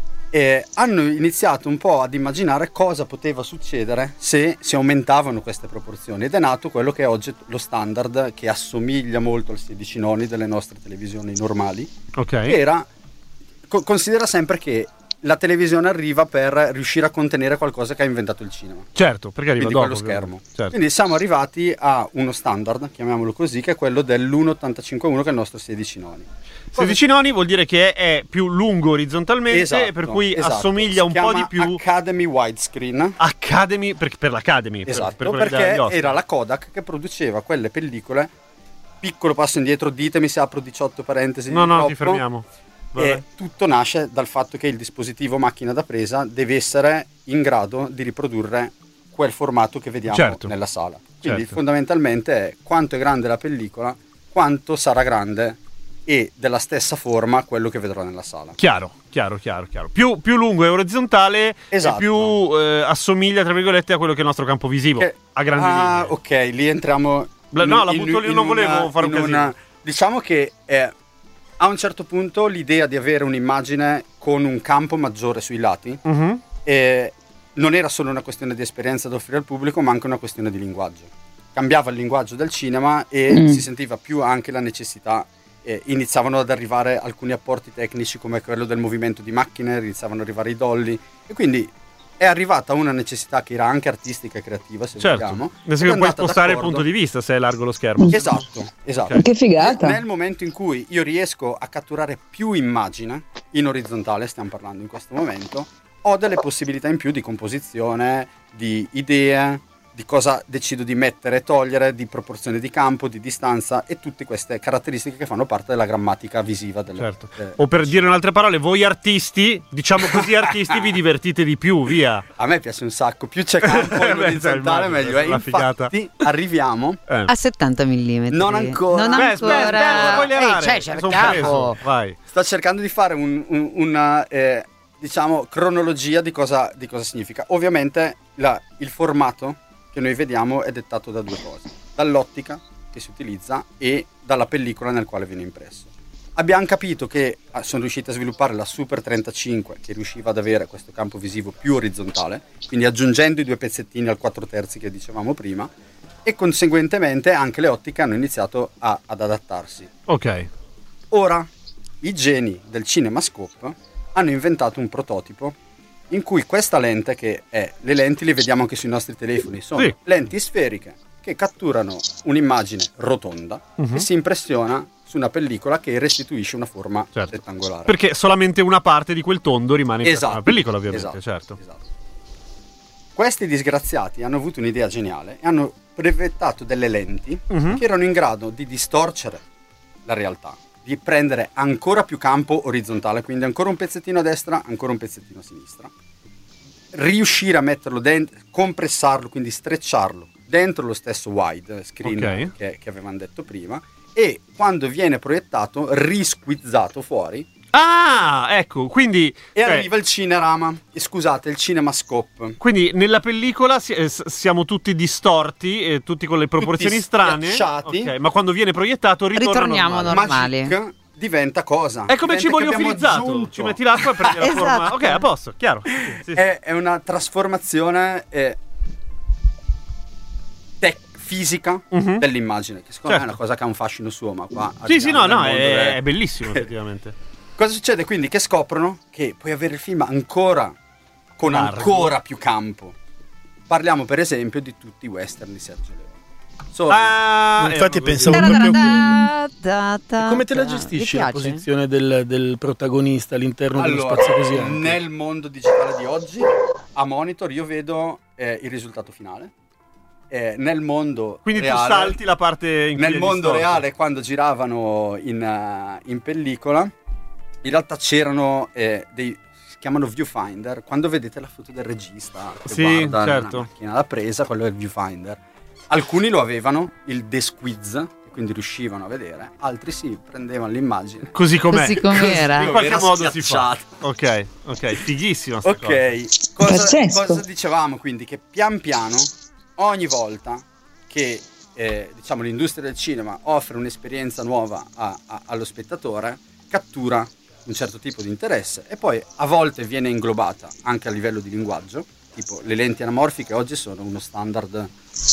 Hanno iniziato un po' ad immaginare cosa poteva succedere se si aumentavano queste proporzioni, ed è nato quello che è oggi lo standard, che assomiglia molto al 16 noni delle nostre televisioni normali. Ok. Era considera sempre che la televisione arriva per riuscire a contenere qualcosa che ha inventato il cinema. Certo, perché arriva dopo. Quello schermo. Certo. Quindi siamo arrivati a uno standard, chiamiamolo così, che è quello dell'1.85.1, che è il nostro 16 noni. 16 noni vuol dire che è più lungo orizzontalmente, esatto, per cui assomiglia un po' di più. Academy Widescreen. Academy per l'Academy. Esatto, perché era la Kodak che produceva quelle pellicole. Piccolo passo indietro, ditemi se apro 18 parentesi. No, ti fermiamo. E tutto nasce dal fatto che il dispositivo macchina da presa deve essere in grado di riprodurre quel formato che vediamo nella sala. Quindi fondamentalmente è quanto è grande la pellicola, quanto sarà grande e della stessa forma quello che vedrò nella sala. Chiaro. Più lungo e orizzontale, esatto, e più assomiglia, tra virgolette, a quello che è il nostro campo visivo, a grandi linee. Ok, lì entriamo. La butto lì, non volevo fare un casino. Diciamo che a un certo punto l'idea di avere un'immagine con un campo maggiore sui lati non era solo una questione di esperienza da offrire al pubblico, ma anche una questione di linguaggio. Cambiava il linguaggio del cinema e si sentiva più anche la necessità. Iniziavano ad arrivare alcuni apporti tecnici come quello del movimento di macchine, iniziavano ad arrivare i dolly, e quindi è arrivata una necessità che era anche artistica e creativa, se vogliamo. Nel senso che puoi spostare il punto di vista se è largo lo schermo. Esatto. Okay. Che figata. Nel momento in cui io riesco a catturare più immagine, in orizzontale stiamo parlando in questo momento, ho delle possibilità in più di composizione, di idee, di cosa decido di mettere e togliere, di proporzione di campo, di distanza e tutte queste caratteristiche che fanno parte della grammatica visiva certo. O per dire in altre parole, voi artisti, diciamo così artisti, vi divertite di più, via. A me piace un sacco, più c'è campo in orizzontale meglio è. Infatti arriviamo a 70 mm. Non ancora. Cercavo. Vai. Sto cercando di fare una diciamo cronologia di cosa significa. Ovviamente il formato che noi vediamo è dettato da due cose: dall'ottica che si utilizza e dalla pellicola nel quale viene impresso. Abbiamo capito che sono riusciti a sviluppare la Super 35 che riusciva ad avere questo campo visivo più orizzontale, quindi aggiungendo i 2 pezzettini al 4/3 che dicevamo prima, e conseguentemente anche le ottiche hanno iniziato ad adattarsi. Ok. Ora i geni del CinemaScope hanno inventato un prototipo in cui questa lente, che è le lenti le vediamo anche sui nostri telefoni, sono lenti sferiche che catturano un'immagine rotonda e si impressiona su una pellicola che restituisce una forma rettangolare. Perché solamente una parte di quel tondo rimane in una pellicola, ovviamente. Certo. Questi disgraziati hanno avuto un'idea geniale e hanno brevettato delle lenti che erano in grado di distorcere la realtà, di prendere ancora più campo orizzontale, quindi ancora un pezzettino a destra, ancora un pezzettino a sinistra, riuscire a metterlo dentro, compressarlo, quindi strecciarlo dentro lo stesso wide screen che avevamo detto prima, e quando viene proiettato risquizzato fuori. Ah, ecco, quindi e arriva il cinerama, scusate, il CinemaScope. Quindi nella pellicola siamo tutti distorti, tutti con le proporzioni tutti strane, ma quando viene proiettato ritorniamo normali. Magic diventa cosa? È come cibo liofilizzato, ci metti l'acqua e prendi la forma. Ok, a posto, chiaro. Sì. È una trasformazione fisica dell'immagine, che secondo me è una cosa che ha un fascino suo, ma qua è bellissimo effettivamente. Cosa succede quindi? Che scoprono che puoi avere il film ancora con ancora più campo. Parliamo per esempio di tutti i western di Sergio Leone. Infatti pensavo proprio come te la gestisci la posizione del protagonista all'interno dello spazio così ampio? Nel mondo digitale di oggi a monitor io vedo il risultato finale. Nel mondo quindi reale, tu salti la parte in cui nel mondo reale, quando giravano in pellicola, in realtà c'erano si chiamano viewfinder. Quando vedete la foto del regista che guarda una macchina da presa, quello è il viewfinder. Alcuni lo avevano il desquiz, quindi riuscivano a vedere, altri prendevano l'immagine così com'era. In qualche modo si fa. Ok, fighissima sta cosa. Cosa dicevamo quindi? Che pian piano, ogni volta che diciamo l'industria del cinema offre un'esperienza nuova allo spettatore, cattura un certo tipo di interesse e poi a volte viene inglobata anche a livello di linguaggio, tipo le lenti anamorfiche oggi sono uno standard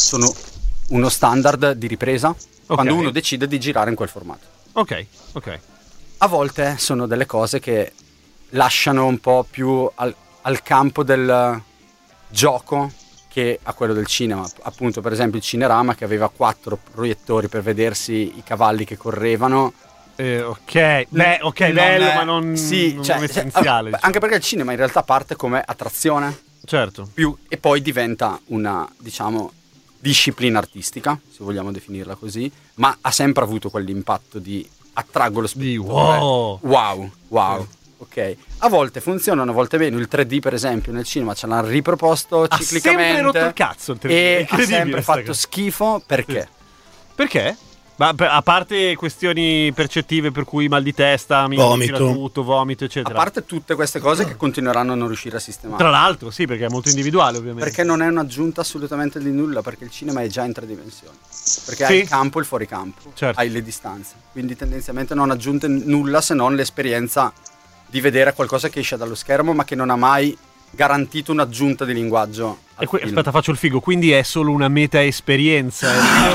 di ripresa quando uno decide di girare in quel formato. Ok. A volte sono delle cose che lasciano un po' più al campo del gioco che a quello del cinema. Appunto, per esempio il Cinerama, che aveva 4 proiettori per vedersi i cavalli che correvano. Bello, ma non essenziale. Anche perché il cinema in realtà parte come attrazione. Certo. E poi diventa una, diciamo, disciplina artistica, se vogliamo definirla così, ma ha sempre avuto quell'impatto di attraggo lo spettatore. Wow. Ok, a volte funzionano, a volte meno. Il 3D per esempio nel cinema ce l'hanno riproposto ciclicamente. Ha sempre rotto il cazzo il 3D. E ha sempre fatto schifo. Perché? Perché? Ma a parte questioni percettive per cui mal di testa, vomito, eccetera. A parte tutte queste cose che continueranno a non riuscire a sistemare. Tra l'altro, sì, perché è molto individuale, ovviamente. Perché non è un'aggiunta assolutamente di nulla, perché il cinema è già in 3 dimensioni. Perché hai il campo e il fuoricampo, hai le distanze. Quindi tendenzialmente non aggiunte nulla se non l'esperienza di vedere qualcosa che esce dallo schermo, ma che non ha mai garantito un'aggiunta di linguaggio. Aspetta, faccio il figo, quindi è solo una meta esperienza.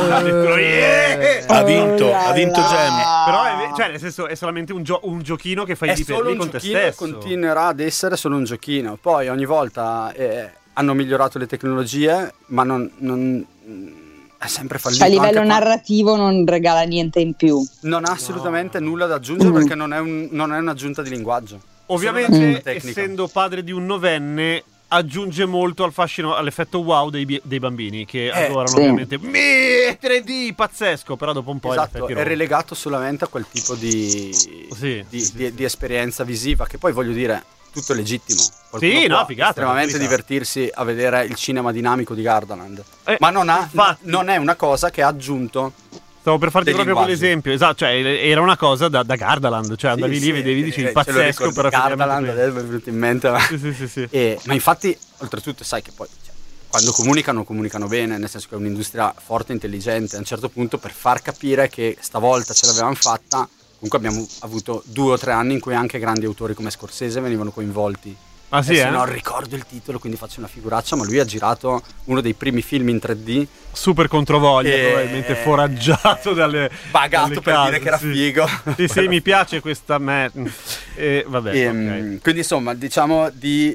Ha vinto Gem. Però nel senso è solamente un giochino che fai di per lì con te stesso. Continuerà ad essere solo un giochino. Poi ogni volta hanno migliorato le tecnologie, ma non è sempre fallito. A livello narrativo non regala niente in più. Non ha assolutamente nulla da aggiungere perché non è un'aggiunta di linguaggio. Ovviamente, essendo padre di un novenne, aggiunge molto al fascino, all'effetto wow dei bambini che adorano ovviamente 3D, pazzesco, però dopo un po' esatto, è relegato solamente a quel tipo di esperienza visiva, che poi voglio dire tutto legittimo. Qualcuno può estremamente divertirsi a vedere il cinema dinamico di Gardaland, ma non è una cosa che ha aggiunto. Stavo per farti proprio quell'esempio, esatto, cioè era una cosa da Gardaland, cioè andavi lì, vedevi, dicevi pazzesco, però Gardaland adesso mi è venuto in mente. Ma infatti, oltretutto, sai che poi quando comunicano bene, nel senso che è un'industria forte e intelligente. A un certo punto, per far capire che stavolta ce l'avevamo fatta, comunque abbiamo avuto 2 o 3 anni in cui anche grandi autori come Scorsese venivano coinvolti. Ah sì, non ricordo il titolo, quindi faccio una figuraccia, ma lui ha girato uno dei primi film in 3D. Super controvoglia, probabilmente foraggiato dalle pagato per case, dire che era figo. Sì, mi piace questa vabbè. Okay. Quindi insomma, diciamo di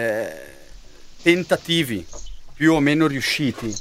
tentativi più o meno riusciti.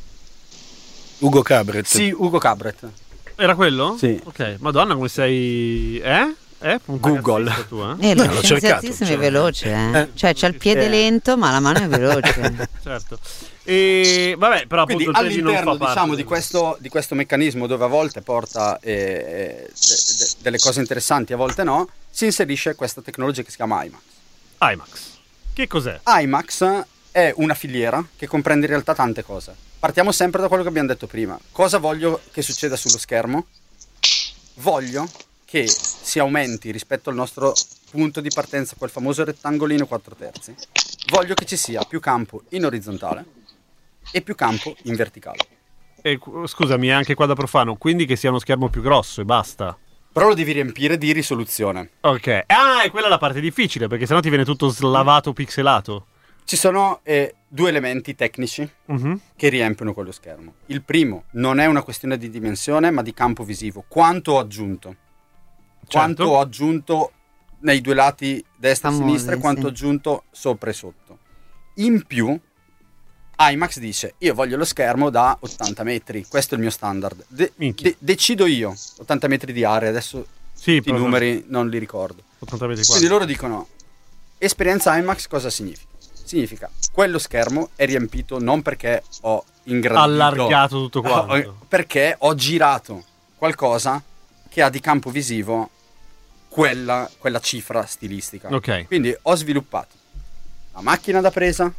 Ugo Cabret. Sì, Ugo Cabret. Era quello? Sì. Ok, Madonna, come sei... Google. Tu, lo scienziatissimo è veloce, cioè c'ha il piede lento ma la mano è veloce. Certo. E vabbè, però quindi appunto all'interno non fa diciamo di questo meccanismo, dove a volte porta delle cose interessanti, a volte no, si inserisce questa tecnologia che si chiama IMAX. Che cos'è? IMAX è una filiera che comprende in realtà tante cose. Partiamo sempre da quello che abbiamo detto prima. Cosa voglio che succeda sullo schermo? Voglio che si aumenti rispetto al nostro punto di partenza, quel famoso rettangolino 4/3. Voglio che ci sia più campo in orizzontale e più campo in verticale. E scusami, anche qua da profano, quindi che sia uno schermo più grosso e basta. Però lo devi riempire di risoluzione. Ok. È quella la parte difficile, perché sennò ti viene tutto slavato, pixelato. Ci sono 2 elementi tecnici che riempiono quello schermo. Il primo non è una questione di dimensione, ma di campo visivo. Quanto ho aggiunto? Quanto ho aggiunto nei 2 lati destra e sinistra, e quanto ho aggiunto sopra e sotto. In più IMAX dice: io voglio lo schermo da 80 metri, questo è il mio standard, decido io 80 metri di area, adesso i numeri non li ricordo. 80 metri quindi loro dicono: esperienza IMAX cosa significa? Significa quello schermo è riempito non perché ho ingrandito, allargato tutto quanto, perché ho girato qualcosa che ha di campo visivo quella cifra stilistica. Ok. Quindi ho sviluppato la macchina da presa,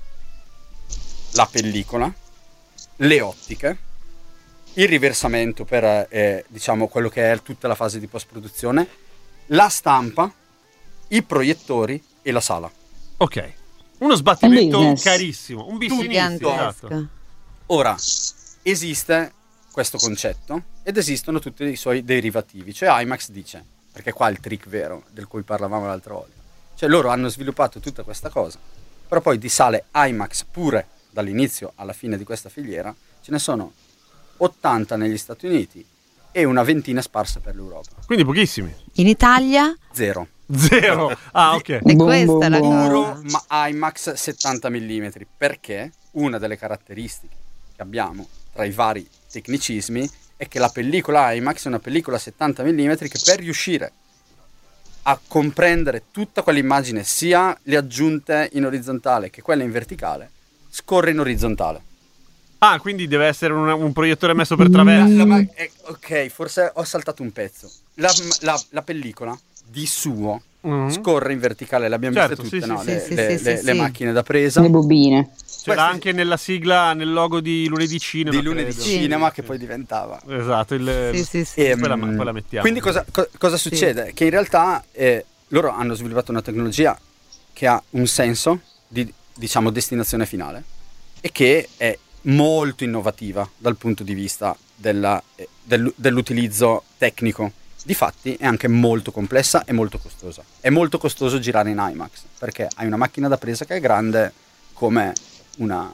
la pellicola, le ottiche, il riversamento per diciamo quello che è tutta la fase di post-produzione, la stampa, i proiettori e la sala. Ok. Uno sbattimento carissimo, un business. Esatto. Ora, esiste questo concetto ed esistono tutti i suoi derivativi. Cioè IMAX dice, perché qua è il trick vero del cui parlavamo l'altra volta, cioè loro hanno sviluppato tutta questa cosa, però poi di sale IMAX pure dall'inizio alla fine di questa filiera ce ne sono 80 negli Stati Uniti e una ventina sparsa per l'Europa. Quindi pochissimi. In Italia? Zero. Ok. E questa è la cosa. Ma IMAX 70 mm, perché una delle caratteristiche che abbiamo tra i vari tecnicismi è che la pellicola IMAX è una pellicola 70 mm che per riuscire a comprendere tutta quell'immagine, sia le aggiunte in orizzontale che quella in verticale, scorre in orizzontale. Quindi deve essere un proiettore messo per traverso. Ok, forse ho saltato un pezzo. La pellicola di suo scorre in verticale, l'abbiamo viste tutte, no? Le macchine da presa, le bobine. C'era anche nella sigla, nel logo di Lunedì Cinema. Di Lunedì Cinema, che poi diventava. Esatto, quella mettiamo. Quindi cosa succede? Che in realtà loro hanno sviluppato una tecnologia che ha un senso di, diciamo, destinazione finale e che è molto innovativa dal punto di vista dell'utilizzo tecnico. Difatti è anche molto complessa e molto costosa. È molto costoso girare in IMAX perché hai una macchina da presa che è grande come una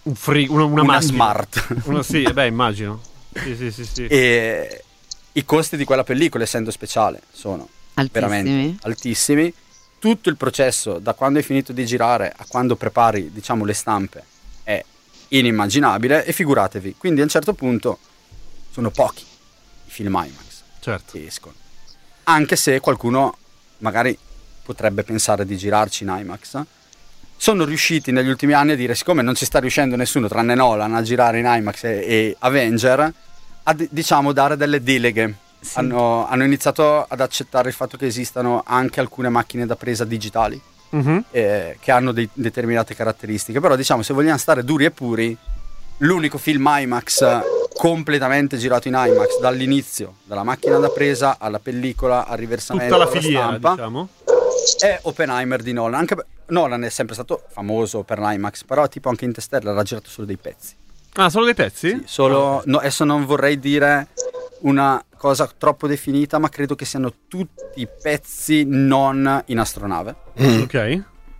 smart. Immagino. Sì. E i costi di quella pellicola, essendo speciale, sono veramente altissimi. Tutto il processo, da quando hai finito di girare a quando prepari, diciamo, le stampe, è inimmaginabile, e figuratevi. Quindi a un certo punto sono pochi i film IMAX che escono. Anche se qualcuno magari potrebbe pensare di girarci in IMAX, sono riusciti negli ultimi anni a dire, siccome non ci sta riuscendo nessuno tranne Nolan a girare in IMAX e Avenger, a diciamo dare delle deleghe. Sì. Hanno iniziato ad accettare il fatto che esistano anche alcune macchine da presa digitali che hanno determinate caratteristiche, però diciamo, se vogliamo stare duri e puri, l'unico film IMAX completamente girato in IMAX dall'inizio, dalla macchina da presa alla pellicola al riversamento, tutta la filiera, stampa, diciamo, è Oppenheimer di Nolan. Anche Nolan è sempre stato famoso per l'IMAX, però tipo anche Interstellar ha girato solo dei pezzi. Ah, solo dei pezzi? Sì, solo, no, adesso non vorrei dire una cosa troppo definita, ma credo che siano tutti pezzi non in astronave. Ok.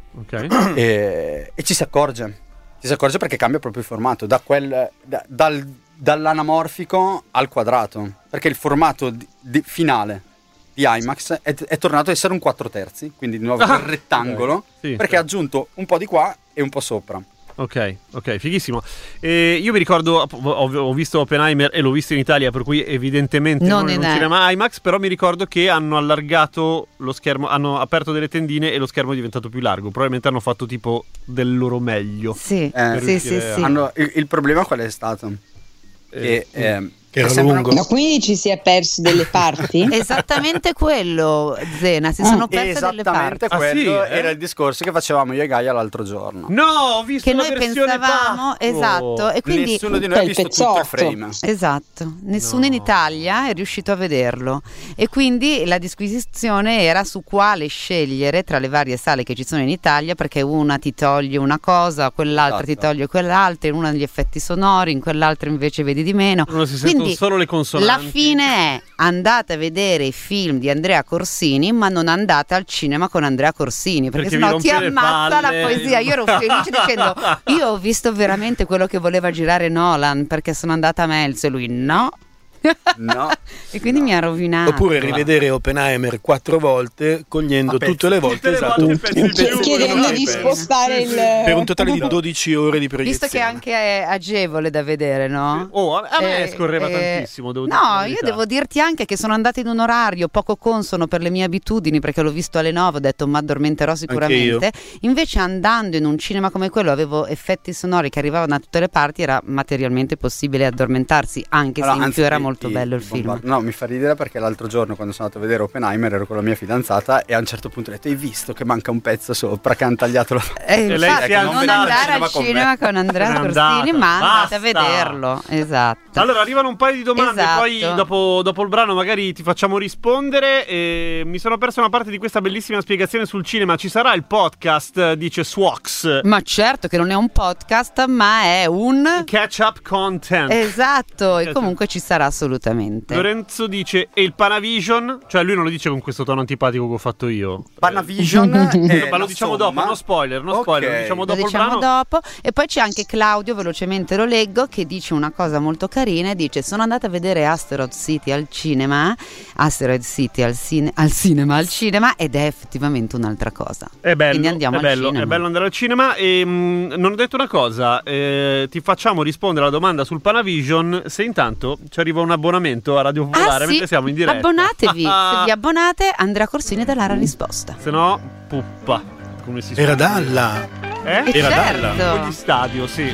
E ci si accorge perché cambia proprio il formato dall'anamorfico al quadrato, perché il formato finale di IMAX è tornato a essere un 4/3, quindi di nuovo il rettangolo, sì, perché ha aggiunto un po' di qua e un po' sopra. Ok, fighissimo. Io mi ricordo, ho visto Oppenheimer e l'ho visto in Italia, per cui evidentemente non in un cinema IMAX, però mi ricordo che hanno allargato lo schermo, hanno aperto delle tendine e lo schermo è diventato più largo. Probabilmente hanno fatto tipo del loro meglio. Sì. Il problema qual è stato? Che era lungo. Ma quindi ci si è persi delle parti? Esattamente quello, Zena, si sono perse delle parti. Quello era il discorso che facevamo io e Gaia l'altro giorno. No, ho visto che la noi versione pensavamo, esatto, e quindi nessuno di noi ha visto tutto il frame. Esatto, nessuno in Italia è riuscito a vederlo, e quindi la disquisizione era su quale scegliere tra le varie sale che ci sono in Italia, perché una ti toglie una cosa, quell'altra ti toglie quell'altra, in una gli effetti sonori, in quell'altra invece vedi di meno. Quindi solo le consonanti. La fine è: andate a vedere i film di Andrea Corsini, ma non andate al cinema con Andrea Corsini, perché sennò ti ammazza la poesia. Io ero felice dicendo: io ho visto veramente quello che voleva girare Nolan, perché sono andata a Melz, e lui no. E quindi mi ha rovinato. Oppure rivedere Oppenheimer 4 volte, cogliendo tutte le volte chiedendo di spostare il per un totale di 12 ore di proiezione. Visto che anche è agevole da vedere, no? A me scorreva tantissimo. Io devo dirti anche che sono andata in un orario poco consono per le mie abitudini, perché l'ho visto alle 9, ho detto ma addormenterò sicuramente. Invece andando in un cinema come quello avevo effetti sonori che arrivavano da tutte le parti, era materialmente possibile addormentarsi, anche se in più era molto bello il film. No, mi fa ridere perché l'altro giorno, quando sono andato a vedere Oppenheimer, ero con la mia fidanzata e a un certo punto ho detto: hai visto che manca un pezzo sopra, che hanno tagliato la infatti non andare al cinema con Andrea Corsini, ma andate a vederlo. Esatto. Allora arrivano un paio di domande, poi dopo il brano magari ti facciamo rispondere. Mi sono perso una parte di questa bellissima spiegazione sul cinema. Ci sarà il podcast, dice Swax. Ma certo che non è un podcast, ma è un catch up content. Esatto, e comunque ci sarà assolutamente. Lorenzo dice: e il Panavision? Cioè lui non lo dice con questo tono antipatico che ho fatto io. Panavision ma lo diciamo dopo, no spoiler, lo diciamo dopo il brano. Dopo. E poi c'è anche Claudio, velocemente lo leggo, che dice una cosa molto carina, e dice: sono andata a vedere Asteroid City al cinema, al cinema, ed è effettivamente un'altra cosa. È bello, quindi andiamo al cinema. È bello andare al cinema. E non ho detto una cosa, ti facciamo rispondere alla domanda sul Panavision se intanto ci arriva un abbonamento a Radio Popolare mentre siamo in diretta. Abbonatevi, se vi abbonate Andrea Corsini darà la risposta. Se no, puppa, come si era Dalla. Era certo. Dalla. Con gli stadio, sì.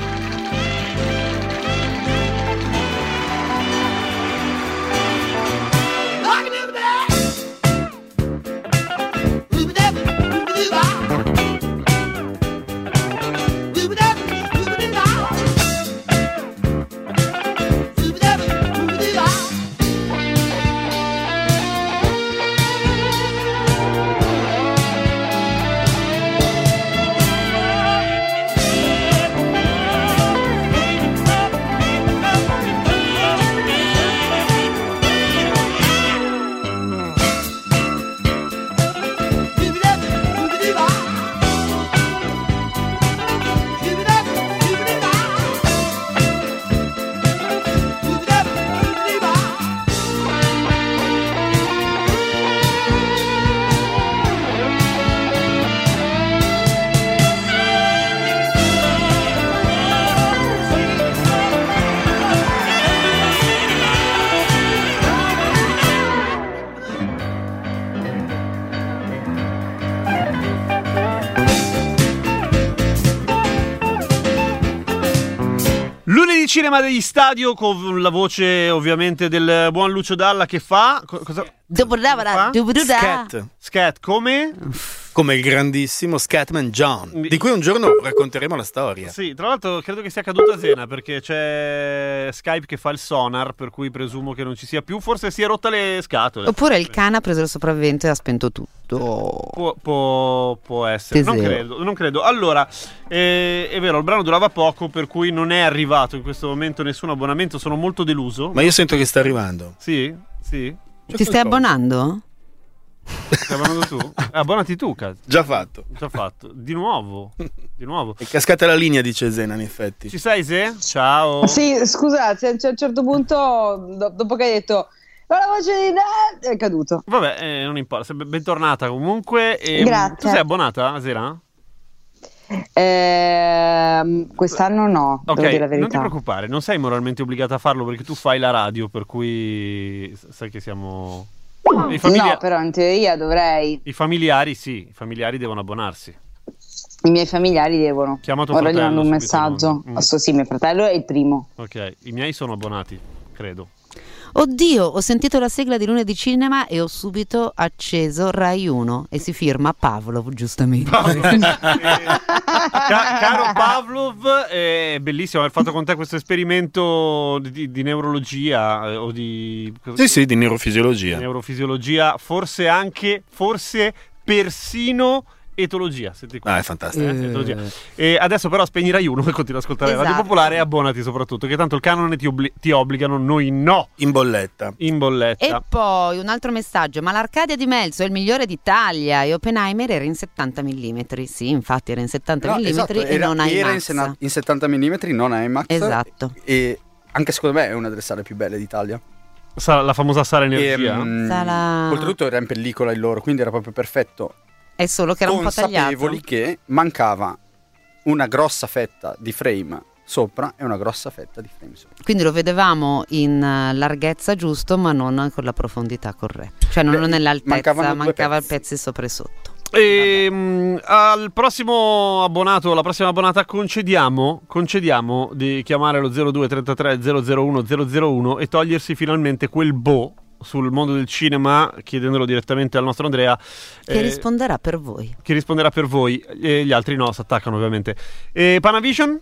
cinema degli stadio con la voce ovviamente del buon Lucio Dalla che fa Scat come il grandissimo Scatman John, di cui un giorno racconteremo la storia. Sì, tra l'altro credo che sia caduta Zena perché c'è Skype che fa il sonar, per cui presumo che non ci sia più, forse si è rotta le scatole. Oppure il cane ha preso il sopravvento e ha spento tutto. Può essere, non credo. Allora, è vero, il brano durava poco, per cui non è arrivato in questo momento nessun abbonamento, sono molto deluso. Ma io sento che sta arrivando. Sì? Ti stai abbonando? Stai abbonando tu? Abbonati tu, cazzo. Già fatto. Di nuovo. È cascata la linea, dice Zena, in effetti. Ci sei, Ze? Ciao. Sì, scusate, a un certo punto, dopo che hai detto la voce di Dad, è caduto. Vabbè, non importa, sei bentornata comunque. Grazie. Tu sei abbonata, Zena? Quest'anno no, ok, devo dire la verità. Non ti preoccupare, non sei moralmente obbligata a farlo perché tu fai la radio, per cui sai che siamo... No, però in teoria dovrei. I familiari devono abbonarsi. I miei familiari devono. Chiama tuo Ora fratello, gli mando un subito, messaggio. Sì, mio fratello è il primo. Ok, i miei sono abbonati, credo. Oddio, ho sentito la sigla di Lunedì Cinema e ho subito acceso Rai 1 e si firma Pavlov, giustamente. Caro Pavlov, è bellissimo aver fatto con te questo esperimento di neurologia o di... Sì, di neurofisiologia. Forse persino etologia. Senti qua. È fantastico. Etologia. E adesso però spegni Rai 1 e continua ad ascoltare Radio Popolare e abbonati soprattutto, che tanto il canone ti obbligano, noi no. In bolletta. E poi un altro messaggio: ma l'Arcadia di Melzo è il migliore d'Italia e Oppenheimer era in 70 mm. Sì, infatti era in 70 mm e non IMAX. Era in 70 mm, non IMAX. Esatto. E anche secondo me è una delle sale più belle d'Italia. La famosa sala Energia. Oltretutto era in pellicola il loro, quindi era proprio perfetto. È solo che era un po' tagliato. Consapevoli che mancava una grossa fetta di frame sopra e una grossa fetta di frame sopra. Quindi lo vedevamo in larghezza giusto, ma non con la profondità corretta. Cioè non nell'altezza, mancava il pezzi sopra e sotto. Al prossimo abbonato, alla prossima abbonata concediamo di chiamare lo 0233 001 001 e togliersi finalmente quel sul mondo del cinema, chiedendolo direttamente al nostro Andrea, che risponderà per voi. Gli altri no, si attaccano ovviamente. Panavision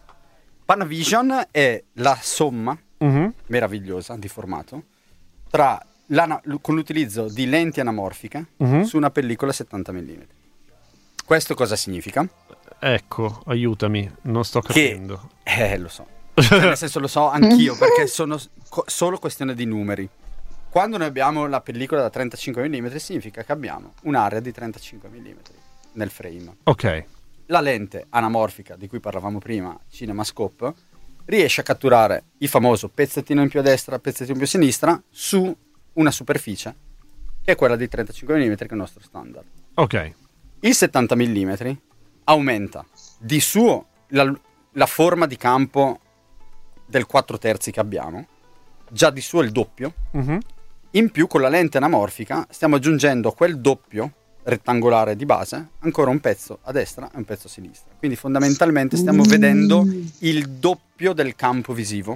è la somma meravigliosa di formato tra con l'utilizzo di lenti anamorfiche su una pellicola 70 mm. Questo cosa significa? Ecco, aiutami, non sto capendo. Lo so. Nel senso lo so anch'io, perché sono solo questione di numeri. Quando noi abbiamo la pellicola da 35 mm significa che abbiamo un'area di 35 mm nel frame. Ok. La lente anamorfica di cui parlavamo prima, CinemaScope, riesce a catturare il famoso pezzettino in più a destra, pezzettino in più a sinistra su una superficie che è quella di 35 mm, che è il nostro standard. Ok. Il 70 mm aumenta di suo la forma di campo del 4/3 che abbiamo, già di suo il doppio. In più con la lente anamorfica stiamo aggiungendo a quel doppio rettangolare di base ancora un pezzo a destra e un pezzo a sinistra, quindi fondamentalmente stiamo vedendo il doppio del campo visivo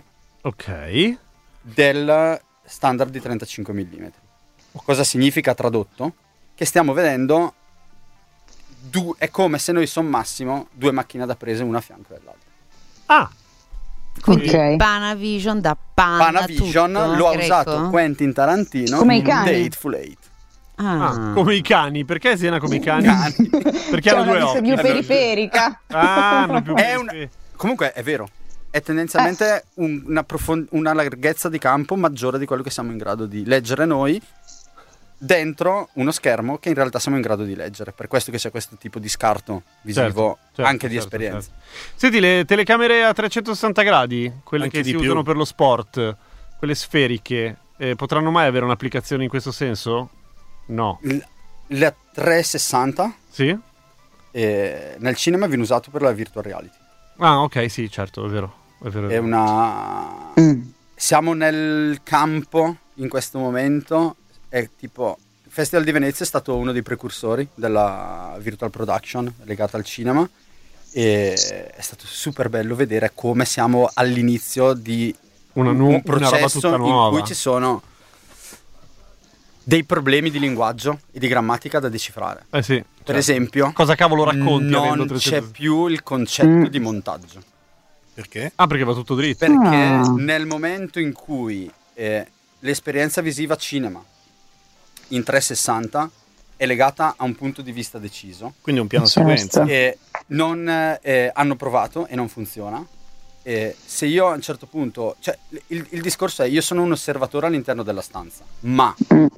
del standard di 35 mm. Cosa significa tradotto? Che stiamo vedendo è come se noi sommassimo due macchine da presa una a fianco dell'altra. Quindi Panavision da Panavision tutto, lo ha usato Quentin Tarantino come in The Hateful Eight. Come i cani, perché Siena come i cani? Perché hanno due occhi. Più periferica. Comunque è vero, è tendenzialmente una larghezza di campo maggiore di quello che siamo in grado di leggere noi dentro uno schermo che in realtà siamo in grado di leggere, per questo che c'è questo tipo di scarto visivo, anche di esperienza. Senti, le telecamere a 360 gradi, quelle anche che si usano per lo sport, quelle sferiche, potranno mai avere un'applicazione in questo senso? No. Le 360 sì? Nel cinema viene usato per la virtual reality. Ok, sì, certo, è vero. È una... Siamo nel campo in questo momento. È tipo il Festival di Venezia è stato uno dei precursori della virtual production legata al cinema e è stato super bello vedere come siamo all'inizio di un processo in cui ci sono dei problemi di linguaggio e di grammatica da decifrare. Sì, per esempio, cosa cavolo racconti? Non c'è più il concetto di montaggio. Perché? Perché va tutto dritto. Perché nel momento in cui l'esperienza visiva cinema in 360 è legata a un punto di vista deciso, quindi un piano sequenza, e non hanno provato e non funziona. Se io a un certo punto, cioè il discorso è: io sono un osservatore all'interno della stanza, ma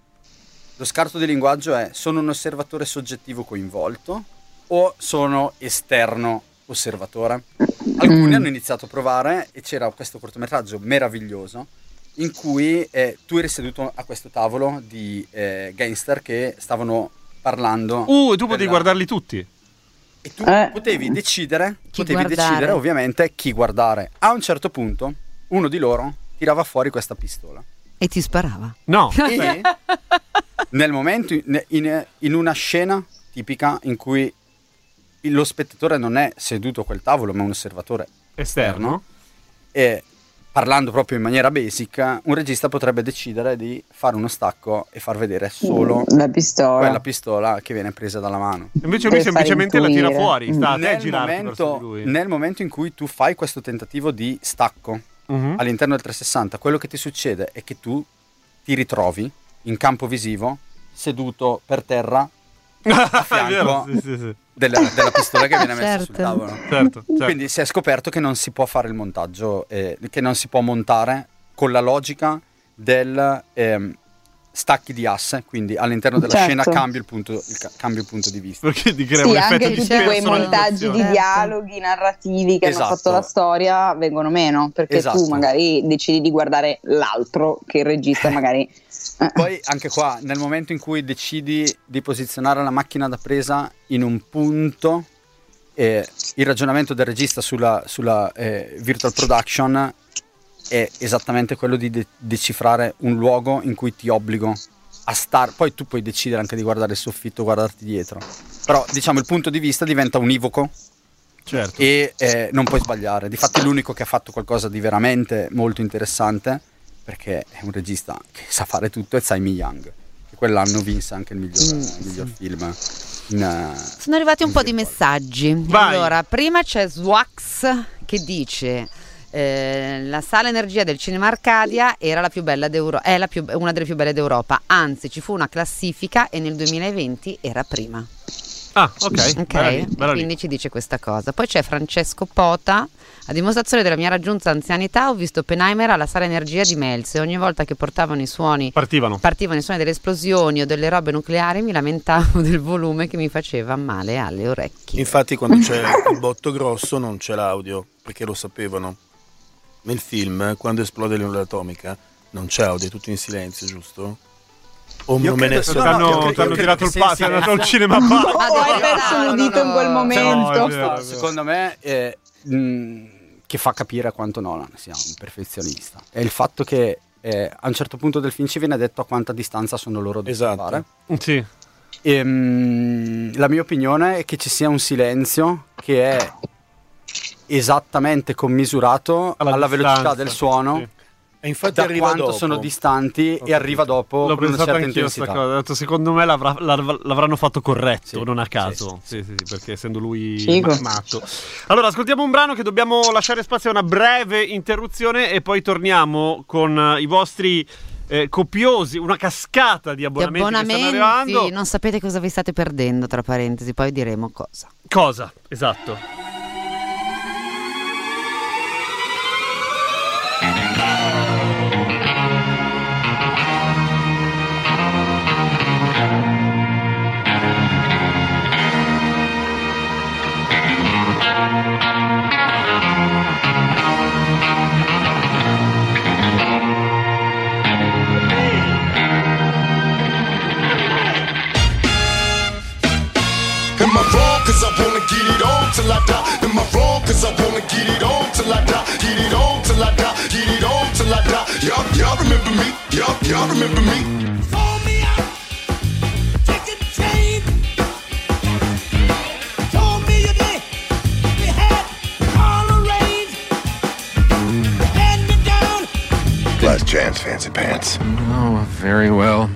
lo scarto di linguaggio è: sono un osservatore soggettivo coinvolto o sono esterno osservatore? Alcuni hanno iniziato a provare e c'era questo cortometraggio meraviglioso in cui tu eri seduto a questo tavolo di gangster che stavano parlando. E tu potevi guardarli tutti. E tu potevi decidere ovviamente chi guardare. A un certo punto uno di loro tirava fuori questa pistola e ti sparava. No. E nel momento in una scena tipica in cui lo spettatore non è seduto a quel tavolo ma un osservatore esterno, e parlando proprio in maniera basic, un regista potrebbe decidere di fare uno stacco e far vedere solo quella pistola che viene presa dalla mano. Invece lui semplicemente la tira fuori, sta a te girarti verso di lui. Nel momento in cui tu fai questo tentativo di stacco all'interno del 360, quello che ti succede è che tu ti ritrovi in campo visivo seduto per terra a fianco della pistola che viene messa sul tavolo. Certo. Quindi si è scoperto che non si può fare il montaggio, che non si può montare con la logica del stacchi di asse, quindi all'interno della scena cambio il punto di vista. Perché ti crea un effetto anche di tutti quei montaggi di dialoghi narrativi che hanno fatto la storia vengono meno, perché tu magari decidi di guardare l'altro che il regista magari... Poi anche qua, nel momento in cui decidi di posizionare la macchina da presa in un punto, il ragionamento del regista sulla virtual production è esattamente quello di decifrare un luogo in cui ti obbligo a stare. Poi tu puoi decidere anche di guardare il soffitto, guardarti dietro, però diciamo il punto di vista diventa univoco. Certo. E non puoi sbagliare. Difatti l'unico che ha fatto qualcosa di veramente molto interessante, perché è un regista che sa fare tutto, è Tsai Ming-yang, che quell'anno vinse anche il miglior film. Sono arrivati un po' di messaggi. Vai. Allora, prima c'è Swax che dice: la sala energia del Cinema Arcadia era la più bella è una delle più belle d'Europa, anzi ci fu una classifica e nel 2020 era prima. Ok. Quindi ci dice questa cosa. Poi c'è Francesco Pota: a dimostrazione della mia raggiunta anzianità ho visto Oppenheimer alla sala energia di Melzi. Ogni volta che partivano i suoni delle esplosioni o delle robe nucleari mi lamentavo del volume che mi faceva male alle orecchie. Infatti quando c'è il botto grosso non c'è l'audio, perché lo sapevano. Nel film, quando esplode l'unione atomica, non c'è audio, è tutto in silenzio, giusto? O non me ne so. T'hanno tirato il passo, è andato al cinema. O hai perso l'udito in quel momento. Vero. Secondo me che fa capire quanto Nolan sia un perfezionista è il fatto che a un certo punto del film ci viene detto a quanta distanza sono loro da fare. Sì. La mia opinione è che ci sia un silenzio che è esattamente commisurato alla velocità del suono. Sì. E infatti da arriva quanto dopo. sono distanti e arriva dopo L'ho con una pensato certa anch'io intensità. sta cosa. Ho detto, secondo me l'avranno fatto corretto, non a caso. Sì, perché essendo lui matto. Allora, ascoltiamo un brano che dobbiamo lasciare spazio a una breve interruzione e poi torniamo con i vostri copiosi, una cascata di abbonamenti che stanno arrivando. Non sapete cosa vi state perdendo, tra parentesi, poi diremo cosa. Cosa? Esatto. Am I wrong? Cause I wanna get it on till I die. Am I wrong? Cause I wanna get it on till I die. Get it on till I die. Get it on till I die. Y'all remember me? Y'all remember me? Call me out. Take a chain. Told me you did. pants, fancy pants. Oh, very well.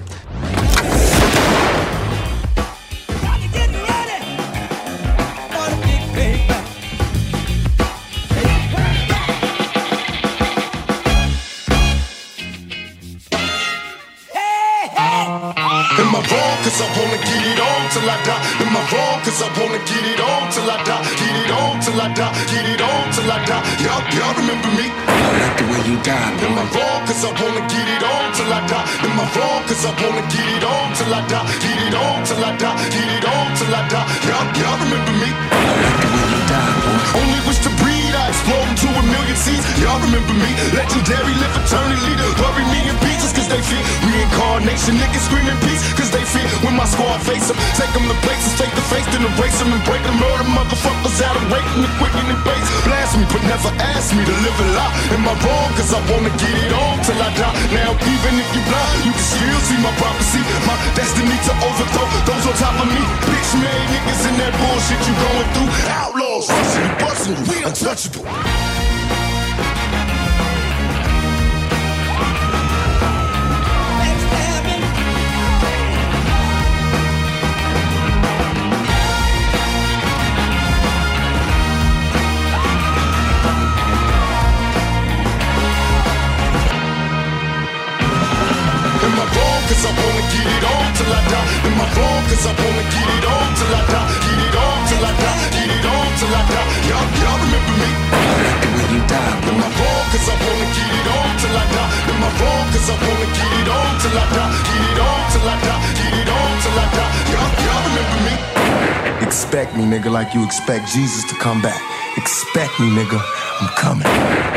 Am I wrong? Cause I wanna get it on till I die. Am I wrong? Cause I wanna get it on till I die. Get it on till I die. Get it on till I die. Y'all remember me? I like the way you die, Am I wrong? Cause I wanna get it on till I die. Am I wrong? Cause I wanna get it on till I die. Get it on till I die. Get it on till I die. Y'all remember me? I like the way you die, boy. Only wish to breed, I explode into a million seeds. Y'all remember me? Legendary, live eternally. Bury me in pieces cause they fear. Reincarnation, niggas screaming peace cause they fear. When my squad face them, take them to places, take the face, then erase them and break them. Murder motherfuckers out of waiting and quicken and base. Blast me, but never ask me to live a lie. Am I wrong? Cause I wanna get it on till I die. Now even if you blind, you can still see my prophecy. My destiny to overthrow those on top of me. Bitch made niggas in that bullshit you going through. Outlaws, rushing and busting you, we untouchable. Cause I wanna get it on till I die. Am I wrong? Cause I wanna get it on till I die. Get it on till I die. Get it on till I die. Y'all remember me? I like the way you die, boy. Am I wrong? Cause I wanna get it on till I die. Am I wrong? Cause I wanna get it on till I die. Get it on till I die. Get it on till I die. Y'all remember me? Expect me, nigga, like you expect Jesus to come back. Expect me, nigga. I'm coming.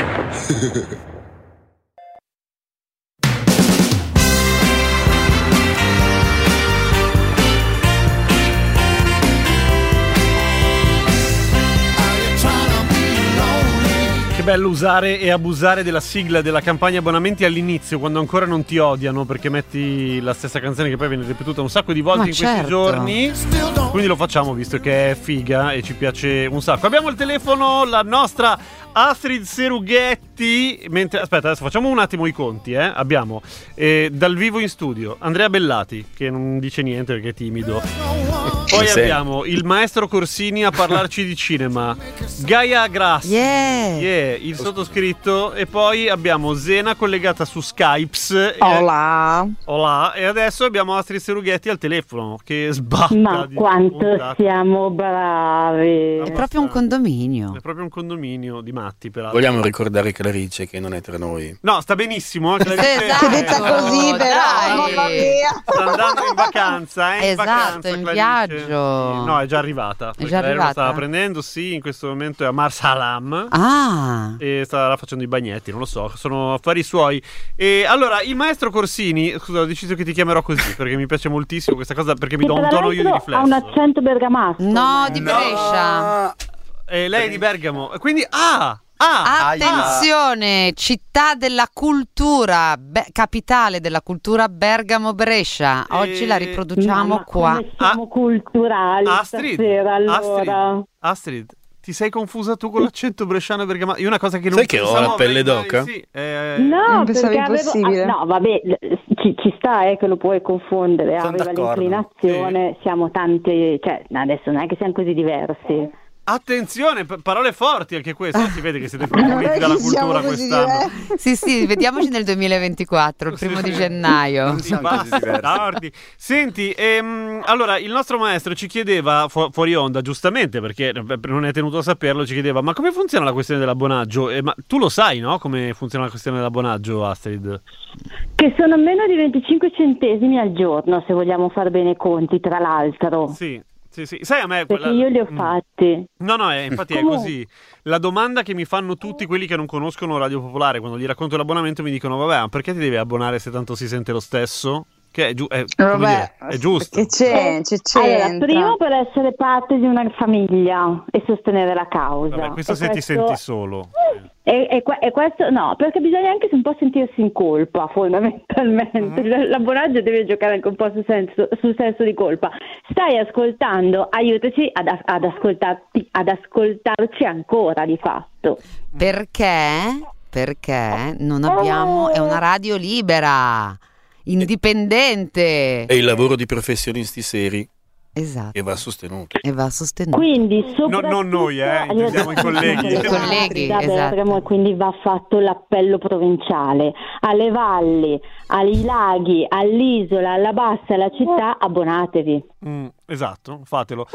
Che bello usare e abusare della sigla della campagna abbonamenti all'inizio, quando ancora non ti odiano, perché metti la stessa canzone che poi viene ripetuta un sacco di volte in questi giorni. Quindi lo facciamo visto che è figa e ci piace un sacco. Abbiamo il telefono, la nostra Astrid Serughetti. Aspetta, adesso facciamo un attimo i conti. Abbiamo dal vivo in studio Andrea Bellati, che non dice niente perché è timido. Poi abbiamo il maestro Corsini a parlarci di cinema, Gaia Grassi, il sottoscritto, e poi abbiamo Zena collegata su Skype. Hola. E adesso abbiamo Astrid Serughetti al telefono che sbatta. Ma quanto siamo bravi! È proprio un condominio. È proprio un condominio di matti, peraltro. Vogliamo ricordare Clarice che non è tra noi. No, sta benissimo. Clarice Che detta così, però. Mamma mia. Sta andando in vacanza, in vacanza, in viaggio. No, è già arrivata. È già arrivata? Lo stava prendendo, sì, in questo momento è a Marsalam. E starà facendo i bagnetti, non lo so, sono affari suoi. E allora, il maestro Corsini, scusa, ho deciso che ti chiamerò così perché mi piace moltissimo questa cosa, perché mi do un tono io di riflesso. Ha un accento bergamasco. No, di Brescia. Lei è di Bergamo. Quindi attenzione, città della cultura, capitale della cultura, Bergamo-Brescia. Oggi la riproduciamo qua. Come siamo culturali stasera, allora. Astrid, ti sei confusa tu con l'accento bresciano e bergamasco? Io una cosa che non sai che ho la pelle d'oca? Sì, no, perché avevo... no, vabbè, ci sta che lo puoi confondere. Sono aveva d'accordo. l'inclinazione, siamo tante, cioè adesso non è che siamo così diversi. Attenzione, parole forti anche queste. Si vede che siete preoccupati dalla cultura quest'anno. Sì, vediamoci nel 2024, il 1° di gennaio. Senti, allora il nostro maestro ci chiedeva fuori onda, giustamente, perché non è tenuto a saperlo, ci chiedeva: ma come funziona la questione dell'abbonaggio? Ma tu lo sai, no? Come funziona la questione dell'abbonaggio, Astrid? Che sono meno di 25 centesimi al giorno, se vogliamo fare bene i conti, tra l'altro. Sì. Sai, a me perché io li ho fatti. No, infatti è così. La domanda che mi fanno tutti quelli che non conoscono Radio Popolare quando gli racconto l'abbonamento mi dicono: vabbè, ma perché ti devi abbonare se tanto si sente lo stesso? Che è giusto. Che c'entra. Allora, primo, per essere parte di una famiglia e sostenere la causa. Vabbè, questo ti senti solo. E questo no, perché bisogna anche un po' sentirsi in colpa, fondamentalmente. L'abbonaggio deve giocare anche un po' sul senso di colpa. Stai ascoltando, aiutaci ad ascoltarci ancora, di fatto. Perché perché non abbiamo, è una radio libera, indipendente. È il lavoro di professionisti seri. Esatto. E va sostenuto. Quindi non noi, intendiamo i colleghi. I colleghi, esatto. Quindi va fatto l'appello provinciale alle valli, ai laghi, all'isola, alla bassa, alla città, abbonatevi. Esatto, fatelo.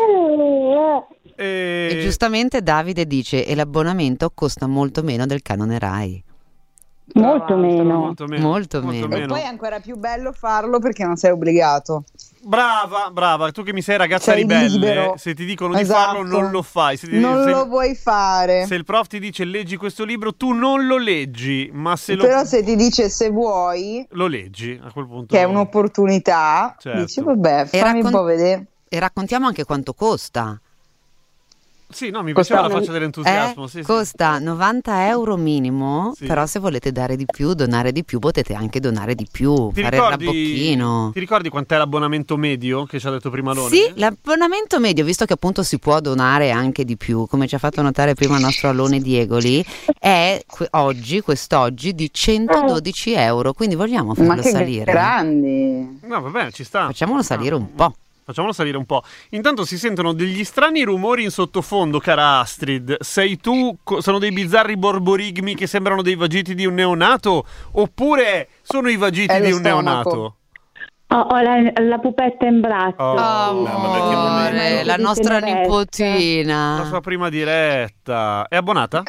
E giustamente Davide dice: e l'abbonamento costa molto meno del canone Rai. Molto meno. E poi è ancora più bello farlo perché non sei obbligato. Brava, tu che mi sei ragazza Sei ribelle, libero. se ti dicono di farlo non lo fai. Lo vuoi fare. Se il prof ti dice leggi questo libro, tu non lo leggi, ma Però se ti dice se vuoi, lo leggi, a quel punto. che è un'opportunità, Certo. dici vabbè, fammi un po' vedere. E raccontiamo anche quanto costa. Sì, no, mi piaceva la faccia dell'entusiasmo. Costa 90 euro minimo, Sì. però se volete dare di più, donare di più, potete anche donare di più, fare il rabbocchino. Ti ricordi quant'è l'abbonamento medio che ci ha detto prima Lone? Sì, l'abbonamento medio, visto che appunto si può donare anche di più, come ci ha fatto notare prima il nostro Alone Diegoli, è quest'oggi di 112 euro, quindi vogliamo farlo Ma che salire. grandi! No, va bene, ci sta. Facciamolo salire un po'. Facciamolo salire un po'. Intanto si sentono degli strani rumori in sottofondo, cara Astrid. Sei tu? Sono dei bizzarri borborigmi che sembrano dei vagiti di un neonato? Oppure sono i vagiti di un neonato? Ho la pupetta in braccio. Amore, la nostra nipotina. La sua prima diretta. È abbonata?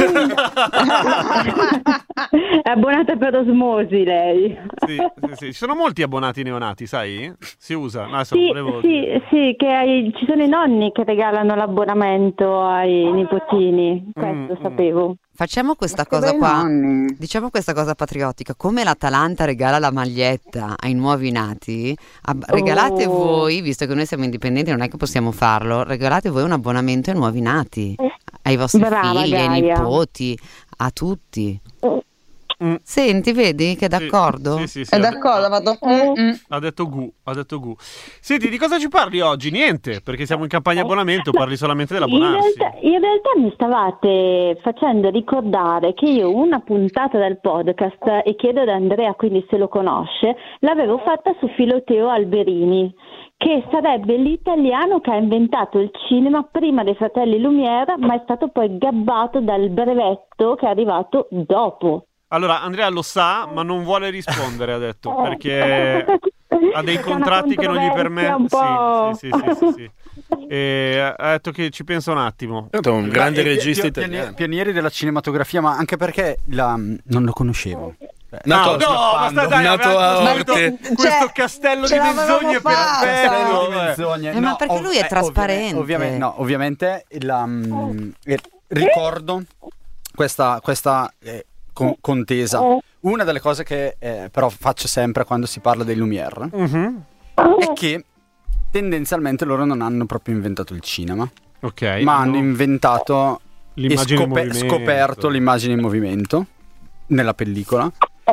È abbonata per osmosi lei. Sì. Ci sono molti abbonati neonati, sai? Si usa. No, Sì, che ci sono i nonni che regalano l'abbonamento ai nipotini. Questo sapevo. Facciamo questa cosa qua, diciamo questa cosa patriottica, come l'Atalanta regala la maglietta ai nuovi nati, regalate voi, visto che noi siamo indipendenti non è che possiamo farlo, regalate voi un abbonamento ai nuovi nati, ai vostri figli, ai nipoti, a tutti. Senti, vedi che è d'accordo? Sì, È d'accordo, ha fatto ha detto gu. Senti, di cosa ci parli oggi? Niente, perché siamo in campagna abbonamento, parli solamente dell'abbonarsi. In realtà mi stavate facendo ricordare che io una puntata del podcast, e chiedo ad Andrea quindi se lo conosce, l'avevo fatta su Filoteo Alberini, che sarebbe l'italiano che ha inventato il cinema prima dei fratelli Lumière, ma è stato poi gabbato dal brevetto che è arrivato dopo. Allora, Andrea lo sa, ma non vuole rispondere, ha detto, perché ha dei contratti che non gli permettono. Sì. E ha detto che ci pensa un attimo. È un grande regista italiano. Pionieri della cinematografia, ma anche perché non lo conoscevo. Nato a Orte. Questo castello di menzogne perfetto. Ma perché lui è trasparente. Ovviamente ricordo questa contesa. Una delle cose che però faccio sempre quando si parla dei Lumière è che tendenzialmente loro non hanno proprio inventato il cinema, ma hanno inventato l'immagine scoperto l'immagine in movimento nella pellicola.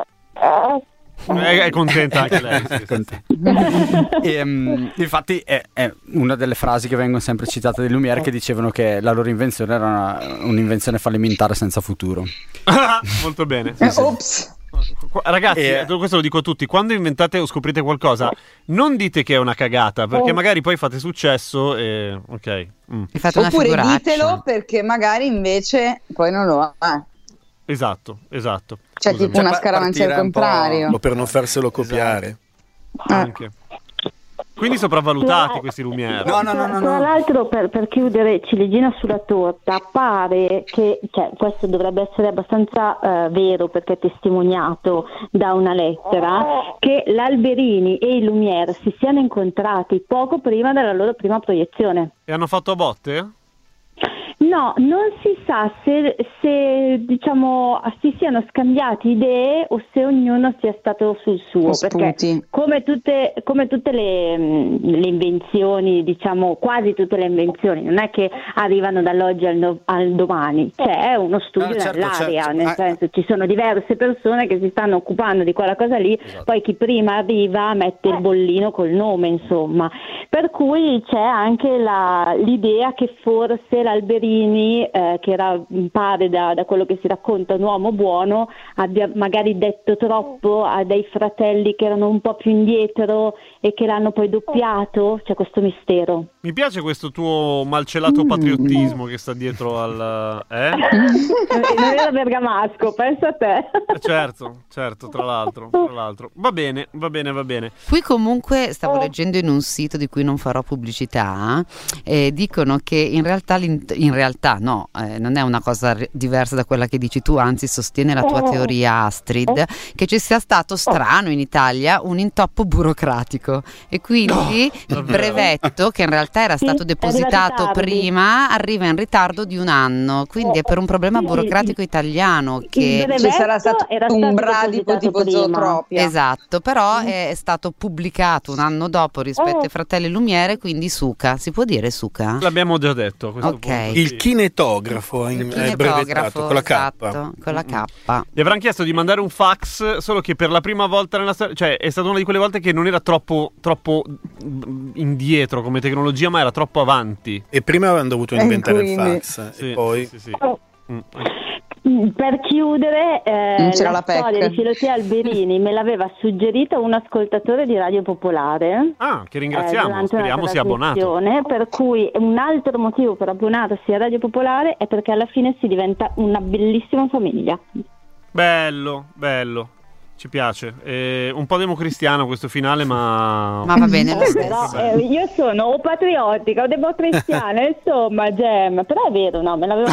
È contenta anche lei. E, infatti è una delle frasi che vengono sempre citate dei Lumière, che dicevano che la loro invenzione era un'invenzione fallimentare senza futuro. Molto bene. Ops. Ragazzi, questo lo dico a tutti: quando inventate o scoprite qualcosa, non dite che è una cagata, perché magari poi fate successo e oppure ditelo perché magari invece poi non lo ha. Esatto. Cioè, tipo una scaramanzia al contrario. O per non farselo copiare. Anche. Quindi sopravvalutati questi Lumière. No. Tra l'altro, per chiudere ciliegina sulla torta, pare che, questo dovrebbe essere abbastanza vero, perché è testimoniato da una lettera, che l'Alberini e i Lumière si siano incontrati poco prima della loro prima proiezione. E hanno fatto a botte? No, non si sa se diciamo si siano scambiati idee o se ognuno sia stato sul suo, perché come tutte le invenzioni, diciamo quasi tutte le invenzioni, non è che arrivano dall'oggi al domani, c'è uno studio nell'area, nel senso ci sono diverse persone che si stanno occupando di quella cosa lì, poi chi prima arriva mette il bollino col nome, insomma, per cui c'è anche l'idea che forse l'Alberini Albini, che era, pare da quello che si racconta, un uomo buono, abbia magari detto troppo a dei fratelli che erano un po' più indietro e che l'hanno poi doppiato. C'è questo mistero. Mi piace questo tuo malcelato patriottismo che sta dietro al... Non era bergamasco, pensa a te. Certo, tra l'altro. Va bene. Qui comunque stavo leggendo in un sito di cui non farò pubblicità, dicono che in realtà no, non è una cosa diversa da quella che dici tu, anzi sostiene la tua teoria, Astrid, che ci sia stato strano in Italia un intoppo burocratico e quindi il brevetto, che in realtà era stato depositato prima, arriva in ritardo di un anno, quindi è per un problema burocratico italiano che ci sarà stato un bradipo tipo zootropia. Esatto, però è stato pubblicato un anno dopo rispetto ai Fratelli Lumiere, quindi Suca, si può dire Suca? L'abbiamo già detto a questo punto. Il kinetografo è brevettato con la K. Esatto, con la K. Gli avranno chiesto di mandare un fax, solo che per la prima volta nella storia, cioè è stata una di quelle volte che non era troppo indietro come tecnologia, ma era troppo avanti. E prima avevano dovuto inventare il fax, sì, e poi... Sì. Per chiudere, la storia di Filotea Alberini me l'aveva suggerita un ascoltatore di Radio Popolare. Che ringraziamo, speriamo sia abbonato. Per cui un altro motivo per abbonarsi a Radio Popolare è perché alla fine si diventa una bellissima famiglia. Bello. Ci piace. Un po' democristiano questo finale, ma va bene lo stesso. Però, io sono o patriottica o democristiana, insomma, Gem. Però è vero, no, me l'avevo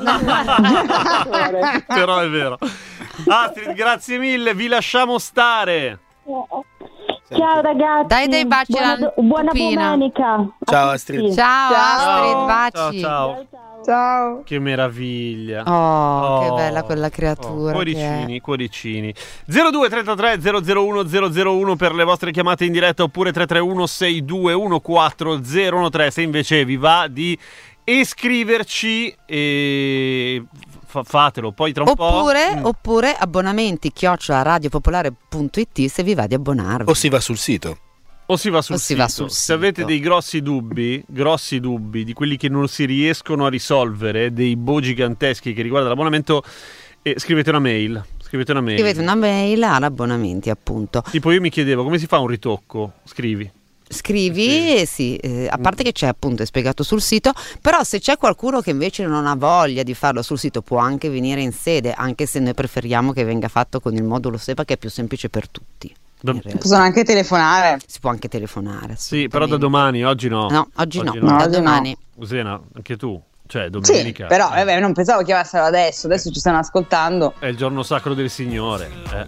Però è vero. Astrid, grazie mille, vi lasciamo stare. Ciao ragazzi. Dai dei baci buona domenica. Ciao Astrid. Ciao Astrid, baci. Ciao. Che meraviglia. Che bella quella creatura. Cuoricini. 0233 001 001 per le vostre chiamate in diretta, oppure 331 621 013. Se invece vi va di iscriverci, e fatelo poi tra un po'. Oppure abbonamenti @radiopopolare.it se vi va di abbonarvi. O si va sul sito. Se avete dei grossi dubbi di quelli che non si riescono a risolvere, dei giganteschi che riguardano l'abbonamento, scrivete una mail. Scrivete una mail all'abbonamenti, appunto. Tipo io mi chiedevo come si fa un ritocco. Scrivi, sì, a parte che c'è, appunto, è spiegato sul sito, però se c'è qualcuno che invece non ha voglia di farlo sul sito può anche venire in sede, anche se noi preferiamo che venga fatto con il modulo SEPA, che è più semplice per tutti. Possono anche telefonare. Si può anche telefonare. Sì, però da domani, oggi no. No, oggi no. Da domani. Usena, anche tu. Cioè, domenica. Sì, però non pensavo chiamassero adesso ci stanno ascoltando. È il giorno sacro del Signore.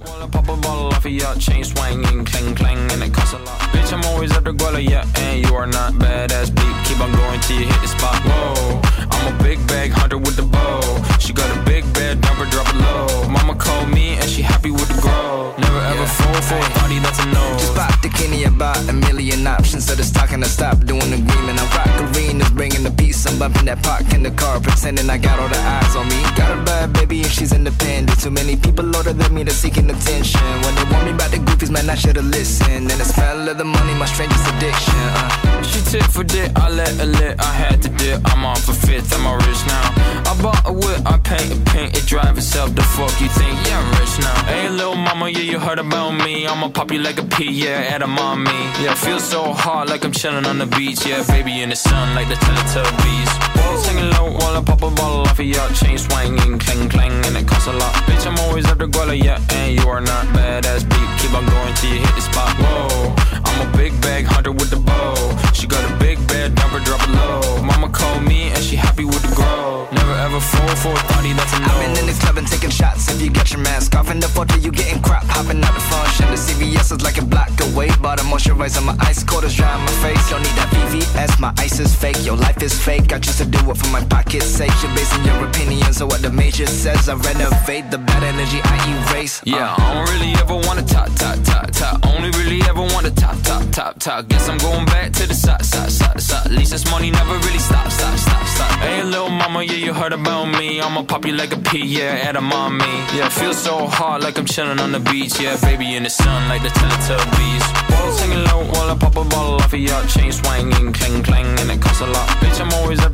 I'm a big bag hunter with the bow. She got a big bed, never drop it low. Mama called me and she happy with the grow. Never ever fall for a body that's a no. Just bought the Kenny about a million options. So it's talking to stop doing the agreement. I rock arenas, bringing the peace. I'm bumping that park in the car, pretending I got all the eyes on me. Got a bad baby and she's independent. Too many people older than me, they're seeking attention. When they want me about the goofies, man, I should've listened. And the smell of the money, my strangest addiction. She tit for dick, I let her lit. I had to dip, I'm on for fifth, I'm all rich now. I bought a whip, I paint it drive itself. The fuck you think? Yeah, I'm rich now. Hey, little mama, yeah, you heard about me. I'ma pop you like a pea, yeah, at a mommy. Yeah, feel so hot like I'm chilling on the beach. Yeah, baby in the sun like the Teletubbies. Singing low while I pop a bottle off of your chain swinging, clang clang, and it costs a lot. Bitch, I'm always up the guala, yeah, and you are not badass beat. Keep on going till you hit the spot. Whoa, I'm a big bag hunter with the bow. She got a big bed, never drop it low. Mama called me and she happy with the grow. Never ever fall for a party that's a no. I've been in the club and taking shots. If you get your mask off in the photo, you getting crap. Hopping out the function. The CVS is like a block away. Bought a moisturizer, my ice cold is dry on my face. Don't need that VVS, my ice is fake. Your life is fake. I choose to do it for my pocket's sake. You're basing your opinions on what the major says. I renovate the bad energy I erase. Yeah, I don't really ever wanna top. Only really ever wanna top. Guess I'm going back to the side. At least this money never really stops. Hey, little mama, yeah, you heard about me. I'ma pop you like a pea, yeah, at a mommy. Yeah, feel so hot like I'm chilling on the beach. Yeah, baby in the sun like the Teletubbies. Singing low while I pop a bottle off of your chain swinging, clang clang, and it costs a lot. Bitch, I'm always up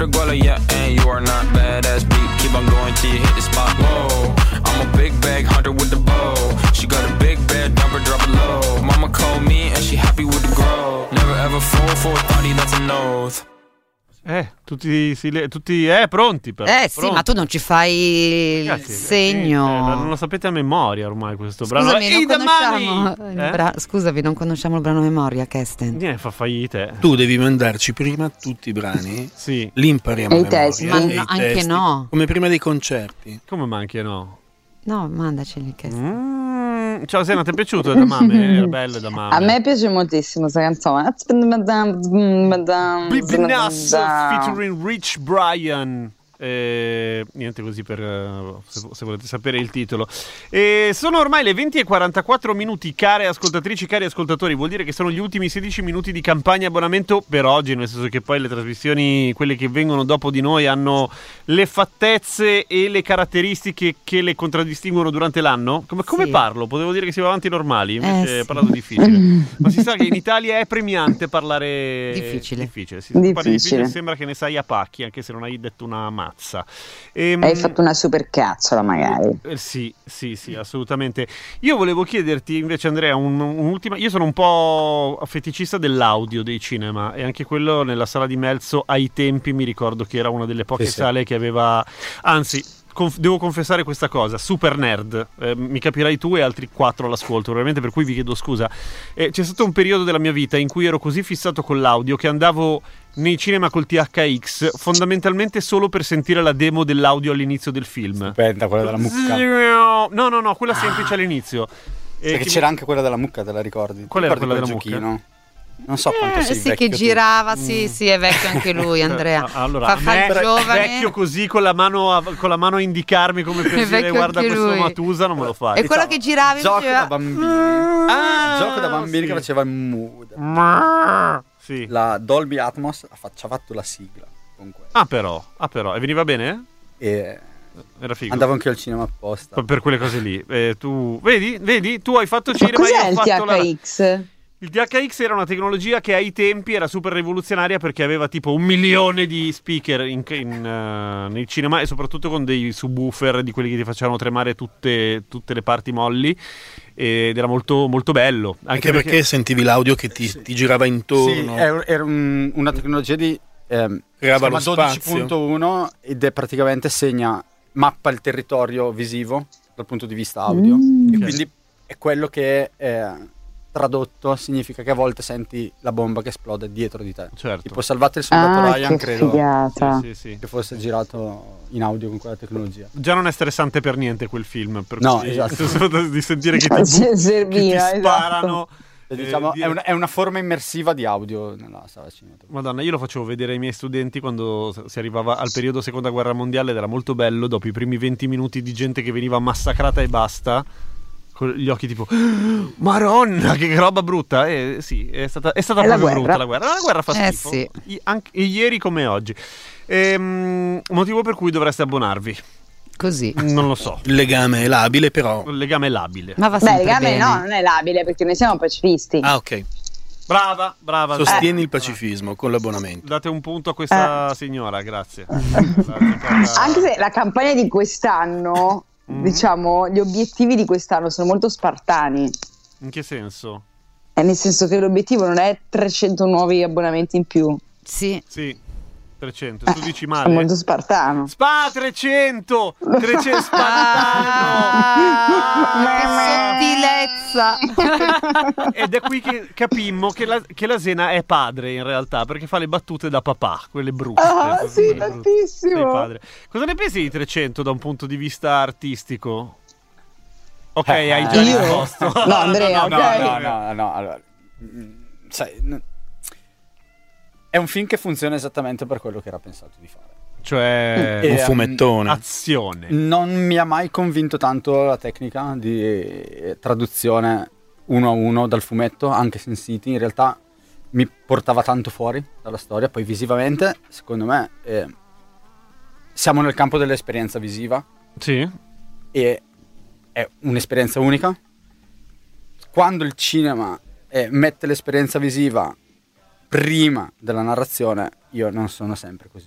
Water guala, yeah, and you are not badass beat. Keep on going till you hit the spot. Whoa, I'm a big bag hunter with the bow. She got a big bed, number drop it low. Mama called me and she happy with the grow. Never ever fall for a thotty, that's an oath. Tutti pronti però. Sì, pronti. ma tu non ci fai il segno. Non lo sapete a memoria ormai questo brano. Scusami, non conosciamo il brano a memoria, Kesten. Fa fallite. Tu devi mandarci prima tutti i brani. Sì. Li impariamo a memoria. Testi. Ma no, anche testi, no. Come prima dei concerti. Come ma anche no? No, mandaceli, Kesten. Ciao Sena, ti è piaciuto da Mame? Era bello da Mame. A me piace moltissimo questa canzone. Nas featuring Rich Brian. Niente, così per se volete sapere il titolo. Sono ormai le 20:44, care ascoltatrici, cari ascoltatori. Vuol dire che sono gli ultimi 16 minuti di campagna abbonamento per oggi, nel senso che poi le trasmissioni, quelle che vengono dopo di noi, hanno le fattezze e le caratteristiche che le contraddistinguono durante l'anno. Come parlo? Potevo dire che si va avanti normali, invece ho parlato difficile. Ma si sa che in Italia è premiante parlare difficile. Se parli difficile sembra che ne sai a pacchi, anche se non hai detto una mazza. Hai fatto una super cazzola magari. Sì, assolutamente. Io volevo chiederti invece, Andrea, un'ultima. Io sono un po' feticista dell'audio dei cinema, e anche quello nella sala di Melzo ai tempi mi ricordo che era una delle poche sale che aveva, anzi devo confessare questa cosa, super nerd, mi capirai tu e altri 4 all'ascolto, veramente, per cui vi chiedo scusa. C'è stato un periodo della mia vita in cui ero così fissato con l'audio che andavo nei cinema col THX fondamentalmente solo per sentire la demo dell'audio all'inizio del film. Stupenda, quella della mucca. No, quella semplice all'inizio. Perché c'era anche quella della mucca, te la ricordi? Qual era quella della giochino? mucca? Non so quanto sei sì, vecchio che girava, sì, è vecchio anche lui, Andrea. Allora, giovane. Vecchio così con la mano a indicarmi come per dire guarda questo lui. Matusa, non me lo fai. E quello che giravi gioco faceva... da bambini. Gioco da bambini che faceva il mood. Sì. La Dolby Atmos ci ha fatto la sigla con quello. Ah però, e veniva bene? Era figo. Andavo anche al cinema apposta. Per quelle cose lì. Tu vedi, tu hai fatto cinema. Cos'è io ho fatto il THX? Il THX era una tecnologia che ai tempi era super rivoluzionaria perché aveva tipo 1 milione di speaker nel cinema, e soprattutto con dei subwoofer di quelli che ti facevano tremare tutte le parti molli, ed era molto, molto bello. Anche perché sentivi l'audio che ti girava intorno. Sì, era una tecnologia di creava lo spazio 12.1 ed è praticamente mappa il territorio visivo dal punto di vista audio, e quindi è quello che tradotto significa che a volte senti la bomba che esplode dietro di te. Certo. Tipo Salvate il soldato Ryan, credo sì. che fosse girato in audio con quella tecnologia. Già non è stressante per niente quel film, esatto. Di sentire che ti sparano. Diciamo, è una forma immersiva di audio nella sala cinema. Madonna, io lo facevo vedere ai miei studenti quando si arrivava al periodo Seconda Guerra Mondiale, ed era molto bello dopo i primi 20 minuti di gente che veniva massacrata e basta, con gli occhi tipo Maronna, che roba brutta. Sì, è stata proprio brutta la guerra. La guerra fa schifo, sì. Anche ieri come oggi. Motivo per cui dovreste abbonarvi. Così. Non lo so. Il legame è labile, però. Il legame è labile. Ma va il legame bene. no, non è labile perché noi siamo pacifisti. Ah, ok. Brava. Sostieni il pacifismo con l'abbonamento. Date un punto a questa signora, grazie. Anche se la campagna di quest'anno, diciamo, gli obiettivi di quest'anno sono molto spartani. In che senso? Nel senso che l'obiettivo non è 300 nuovi abbonamenti in più. Sì. 300, tu dici male? È molto spartano. 300 spartano. Che sottilezza. Ed è qui che capimmo che la Sena è padre in realtà, perché fa le battute da papà, quelle brutte. Sì, tantissimo. Padre. Cosa ne pensi di 300 da un punto di vista artistico? Ok, hai già risposto. No, Andrea, no, allora, sai, è un film che funziona esattamente per quello che era pensato di fare. Cioè un fumettone. Azione. Non mi ha mai convinto tanto la tecnica di traduzione 1 a 1 dal fumetto, anche Sin City in realtà mi portava tanto fuori dalla storia. Poi visivamente, secondo me, siamo nel campo dell'esperienza visiva. Sì. E è un'esperienza unica. Quando il cinema mette l'esperienza visiva prima della narrazione, io non sono sempre così felice.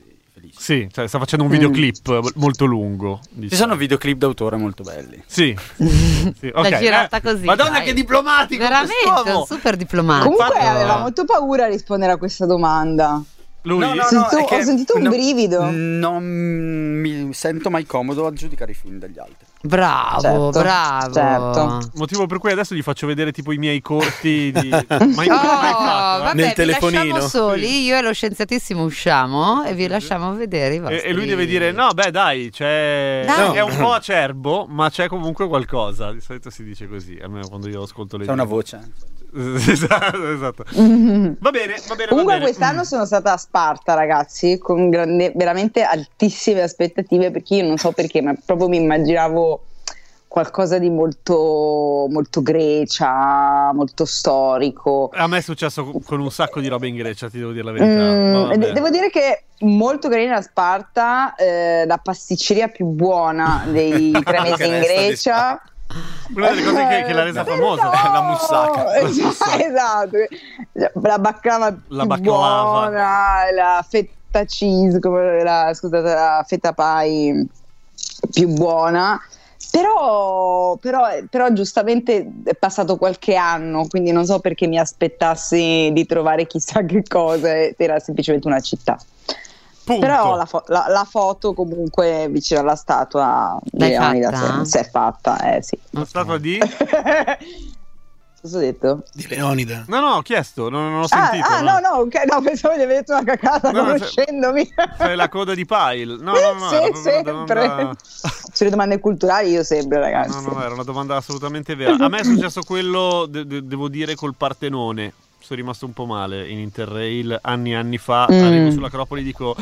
bellissimo. Sì, cioè sta facendo un videoclip molto lungo. Ci sono videoclip d'autore molto belli. Sì. Sì. Okay. L'ha girata così. Madonna, dai. che diplomatico! Veramente, quest'uomo! un super diplomatico. Comunque aveva molto paura a rispondere a questa domanda. Lui? No, Ho sentito un brivido. Non mi sento mai comodo a giudicare i film degli altri. Bravo, bravo. Certo. Motivo per cui adesso gli faccio vedere tipo i miei corti di... mai fatto, vabbè, nel vi telefonino. lasciamo soli, io e lo scienziatissimo usciamo e vi lasciamo vedere i vostri. E lui deve dire no, beh dai, c'è... Dai. è un po' acerbo, ma c'è comunque qualcosa. Di solito si dice così, almeno quando io ascolto le C'è una voce. esatto. Va bene. Comunque quest'anno sono stata a Sparta, ragazzi, con veramente altissime aspettative, perché io non so perché, ma proprio mi immaginavo qualcosa di molto, molto Grecia, molto storico. A me è successo con un sacco di robe in Grecia, ti devo dire la verità. Devo dire che molto carina Sparta, la pasticceria più buona dei 3 mesi in Grecia. Una delle cose che l'ha resa famosa è la moussaka. Esatto, la baccalava più buona, la fetta cheese, la fetta pie più buona. Però giustamente è passato qualche anno, quindi non so perché mi aspettassi di trovare chissà che cosa, era semplicemente una città. Punto. Però la foto comunque vicino alla statua di Leonida si è fatta, sì. La statua di? Cosa ho detto? Di Leonida. No, ho chiesto, non ho sentito. No, pensavo di aver detto una cacata conoscendomi. C'è la coda di Pile. No. Sì, sempre. Sulle domande culturali io sempre, ragazzi. No, era una domanda assolutamente vera. A me è successo quello, devo dire, col Partenone. Sono rimasto un po' male in Interrail anni fa. Arrivo sull'Acropoli e dico...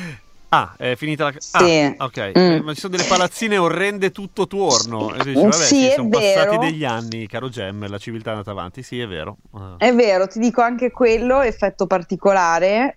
è finita la... Sì. Ok. Ma ci sono delle palazzine orrende tutto tuorno. E dici, vabbè, sì, sono vero. passati degli anni, caro Gem, la civiltà è andata avanti. Sì, è vero. È vero, ti dico anche quello, effetto particolare,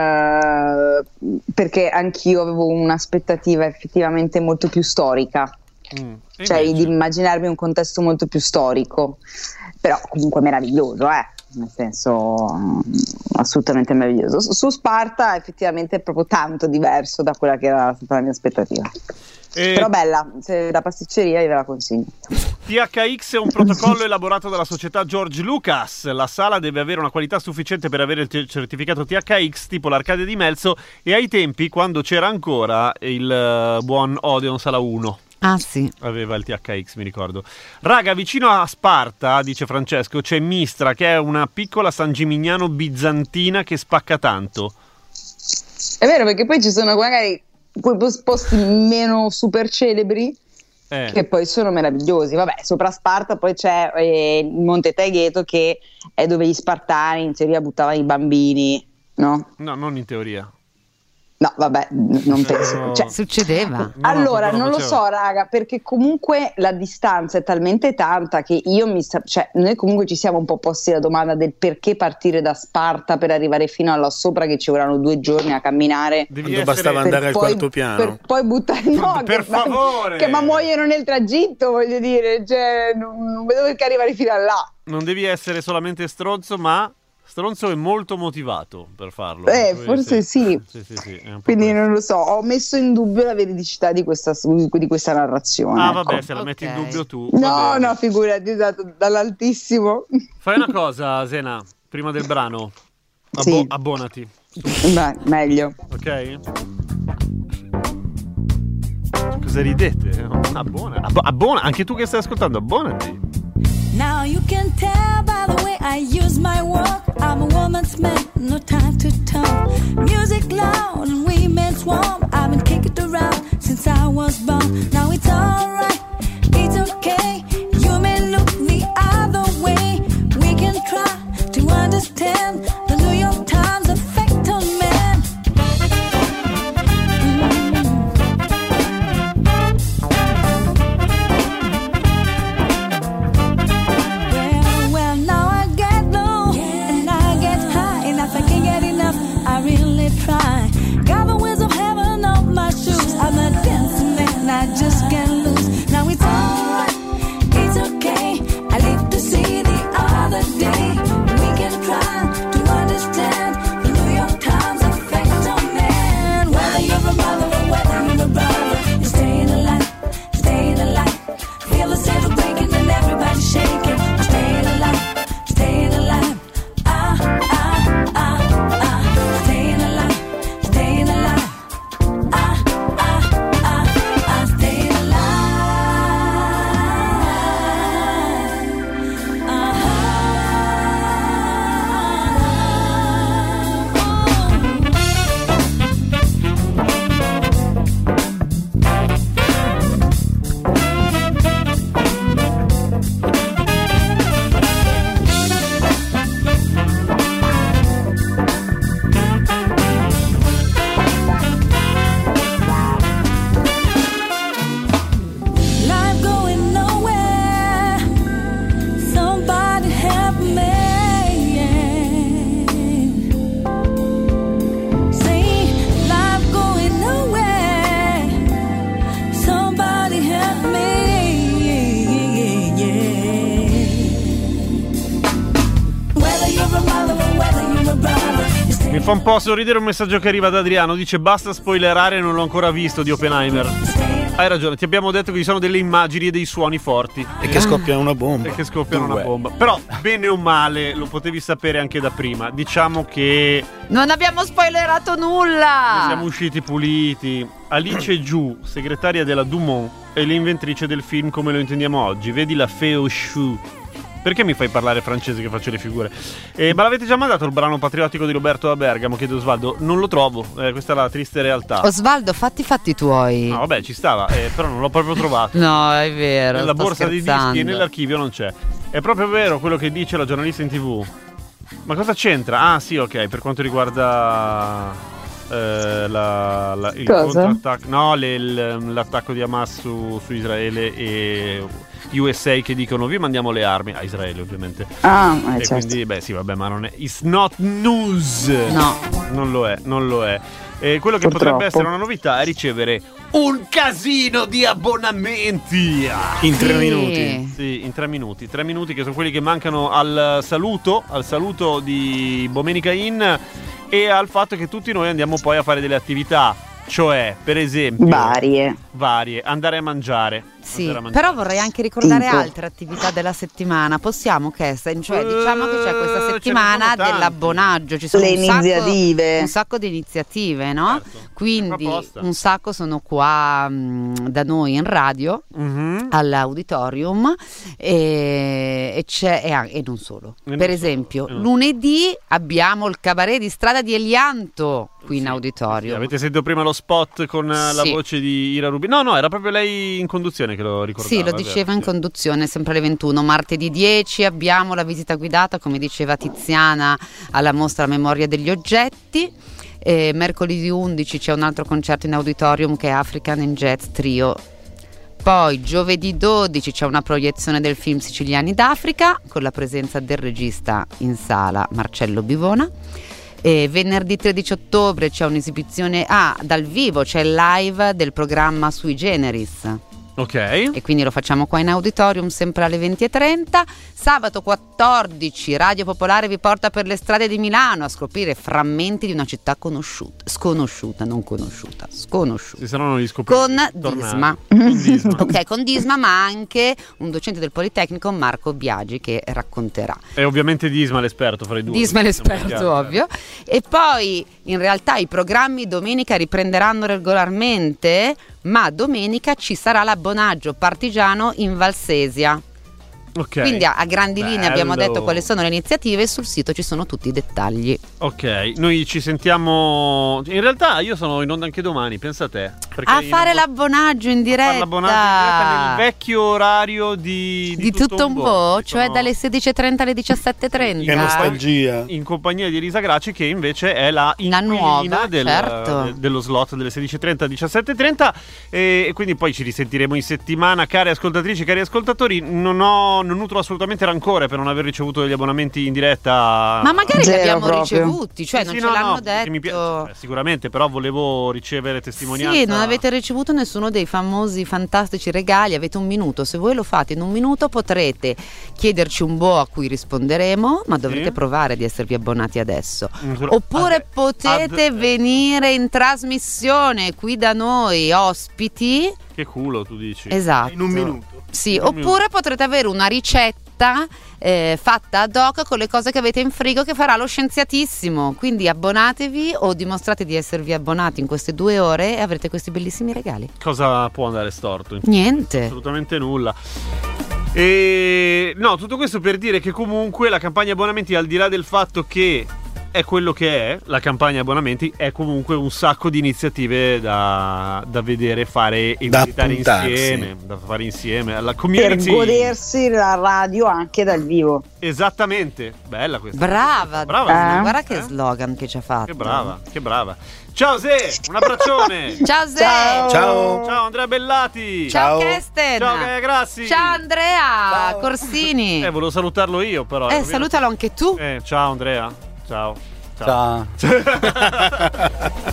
perché anch'io avevo un'aspettativa effettivamente molto più storica. Cioè di immaginarmi un contesto molto più storico. Però comunque meraviglioso, nel senso assolutamente meraviglioso. Su Sparta effettivamente è proprio tanto diverso da quella che era stata la mia aspettativa. Però bella, se la pasticceria io ve la consiglio. THX è un protocollo elaborato dalla società George Lucas. La sala deve avere una qualità sufficiente per avere il certificato THX, tipo l'Arcadia di Melzo, e ai tempi quando c'era ancora il buon Odeon Sala 1. Ah sì. Aveva il THX, mi ricordo. Raga, vicino a Sparta, dice Francesco, c'è Mistra, che è una piccola San Gimignano bizantina che spacca tanto. È vero, perché poi ci sono magari quei posti meno super celebri che poi sono meravigliosi. Vabbè, sopra Sparta poi c'è il Monte Taigheto, che è dove gli spartani in teoria buttavano i bambini, no? No, non in teoria. No, vabbè, non penso. Cioè, succedeva. Allora, non lo so, raga, perché comunque la distanza è talmente tanta che noi comunque ci siamo un po' posti la domanda del perché partire da Sparta per arrivare fino là sopra, che ci vorranno 2 giorni a camminare. Quando bastava andare al quarto piano. Per poi buttare... No, per favore! Ma muoiono nel tragitto, voglio dire. Cioè, non vedo perché arrivare fino a là. Non devi essere solamente stronzo, ma... Stronzo è molto motivato per farlo. Forse sì. Quindi non lo so, ho messo in dubbio la veridicità di questa narrazione. Ah, vabbè, se la metti in dubbio tu. No, figurati, esatto, dall'altissimo. Fai una cosa, Zena, prima del brano. Abbonati. Beh, meglio. Ok? Cosa ridete? Abbona, anche tu che stai ascoltando, abbonati. Now you can tell by the way I use my walk. I'm a woman's man, no time to talk. Music loud and women's warm. I've been kicking it around since I was born. Now it's alright, it's okay. You may look the other way. We can try to understand the New York Times effect on men. Well, now I get low and I get high, and if I can't get enough, I really try. fa un po' sorridere un messaggio che arriva da Adriano. Dice basta spoilerare, non l'ho ancora visto di Oppenheimer. Hai ragione, ti abbiamo detto che ci sono delle immagini e dei suoni forti. E che scoppiano una bomba. E che scoppiano una bomba. Però, bene o male, lo potevi sapere anche da prima. Diciamo che non abbiamo spoilerato nulla. siamo usciti puliti. Alice Giu, segretaria della Dumont, è l'inventrice del film come lo intendiamo oggi. Vedi la Feo Shu. Perché mi fai parlare francese che faccio le figure? Ma l'avete già mandato il brano patriottico di Roberto da Bergamo? Chiedo Osvaldo. Non lo trovo, questa è la triste realtà. Osvaldo, fatti i fatti tuoi. No, vabbè, ci stava, però non l'ho proprio trovato. No, è vero. Nella borsa scherzando. di dischi e nell'archivio non c'è. È proprio vero quello che dice la giornalista in TV. Ma cosa c'entra? Ah, sì, ok, per quanto riguarda il contrattacco. No, l'attacco di Hamas su Israele e USA che dicono vi mandiamo le armi a Israele, ovviamente. E certo. quindi sì, vabbè, ma non è it's not news. No, non lo è. E quello che potrebbe essere una novità è ricevere un casino di abbonamenti in 3 minuti. Sì, in 3 minuti. 3 minuti che sono quelli che mancano al saluto di Bomenica In e al fatto che tutti noi andiamo poi a fare delle attività. Cioè, per esempio, varie, andare a mangiare. Sì, però vorrei anche ricordare altre attività della settimana. Possiamo, Kesten? Cioè, diciamo che c'è questa settimana dell'abbonaggio. Ci sono un sacco di iniziative, no? Certo. Quindi un sacco sono qua da noi in radio, all'auditorium, e non solo. Per esempio, lunedì abbiamo il cabaret di strada di Elianto qui in auditorium. Sì, avete sentito prima lo spot con la voce di Ira Rubi? No, era proprio lei in conduzione che lo ricordava. Sì, lo diceva in conduzione, sempre alle 21. Martedì 10 abbiamo la visita guidata, come diceva Tiziana, alla mostra Memoria degli oggetti. Mercoledì 11 c'è un altro concerto in auditorium che è African and Jazz Trio. Poi giovedì 12 c'è una proiezione del film Siciliani d'Africa con la presenza del regista in sala Marcello Bivona. E venerdì 13 ottobre c'è un'esibizione dal vivo, c'è il live del programma Sui Generis. Ok. E quindi lo facciamo qua in auditorium sempre alle 20:30. Sabato 14 Radio Popolare vi porta per le strade di Milano a scoprire frammenti di una città sconosciuta. Se no non li scoprite. Con Disma. Ok, con Disma, ma anche un docente del Politecnico, Marco Biagi, che racconterà. E ovviamente Disma l'esperto fra i due. Disma l'esperto, ovvio. E poi in realtà i programmi domenica riprenderanno regolarmente, ma domenica ci sarà l'abbonaggio partigiano in Valsesia. Ok. Quindi a grandi linee abbiamo detto quali sono le iniziative e sul sito ci sono tutti i dettagli. Ok, noi ci sentiamo. In realtà io sono in onda anche domani, pensa a te. A fare l'abbonaggio in diretta. Nel vecchio orario di tutto un po', cioè dalle 16:30 alle 17:30. Che nostalgia. In compagnia di Elisa Gracci, che invece è la nuova dello slot delle 16:30 alle 17:30. E quindi poi ci risentiremo in settimana, care ascoltatrici, cari ascoltatori. Non nutro assolutamente rancore per non aver ricevuto degli abbonamenti in diretta. Ma magari li abbiamo ricevuti, cioè non ce l'hanno detto. Mi piace, sicuramente, però volevo ricevere testimonianza. Sì, non avete ricevuto nessuno dei famosi fantastici regali, avete un minuto. Se voi lo fate in un minuto potrete chiederci un a cui risponderemo, ma dovrete provare di esservi abbonati adesso. Oppure potete venire in trasmissione qui da noi, ospiti. Che culo, tu dici? Esatto. In un minuto. Sì, oppure potrete avere una ricetta fatta ad hoc con le cose che avete in frigo che farà lo scienziatissimo. Quindi abbonatevi o dimostrate di esservi abbonati in queste 2 ore e avrete questi bellissimi regali. Cosa può andare storto? Niente. Assolutamente nulla. E no, tutto questo per dire che comunque la campagna abbonamenti, al di là del fatto che è quello che è, la campagna abbonamenti è comunque un sacco di iniziative da vedere, fare e visitare insieme, da fare insieme alla community, per godersi la radio anche dal vivo. Esattamente, bella questa. Brava. Guarda che slogan che ci ha fatto. Che brava. Ciao Zé, un abbraccione. Ciao Zé. Ciao Andrea Bellati. Ciao Kesten. Ciao Gaia Grassi. Ciao Andrea Corsini. Volevo salutarlo io però. Salutalo anche tu. Ciao Andrea. Ciao.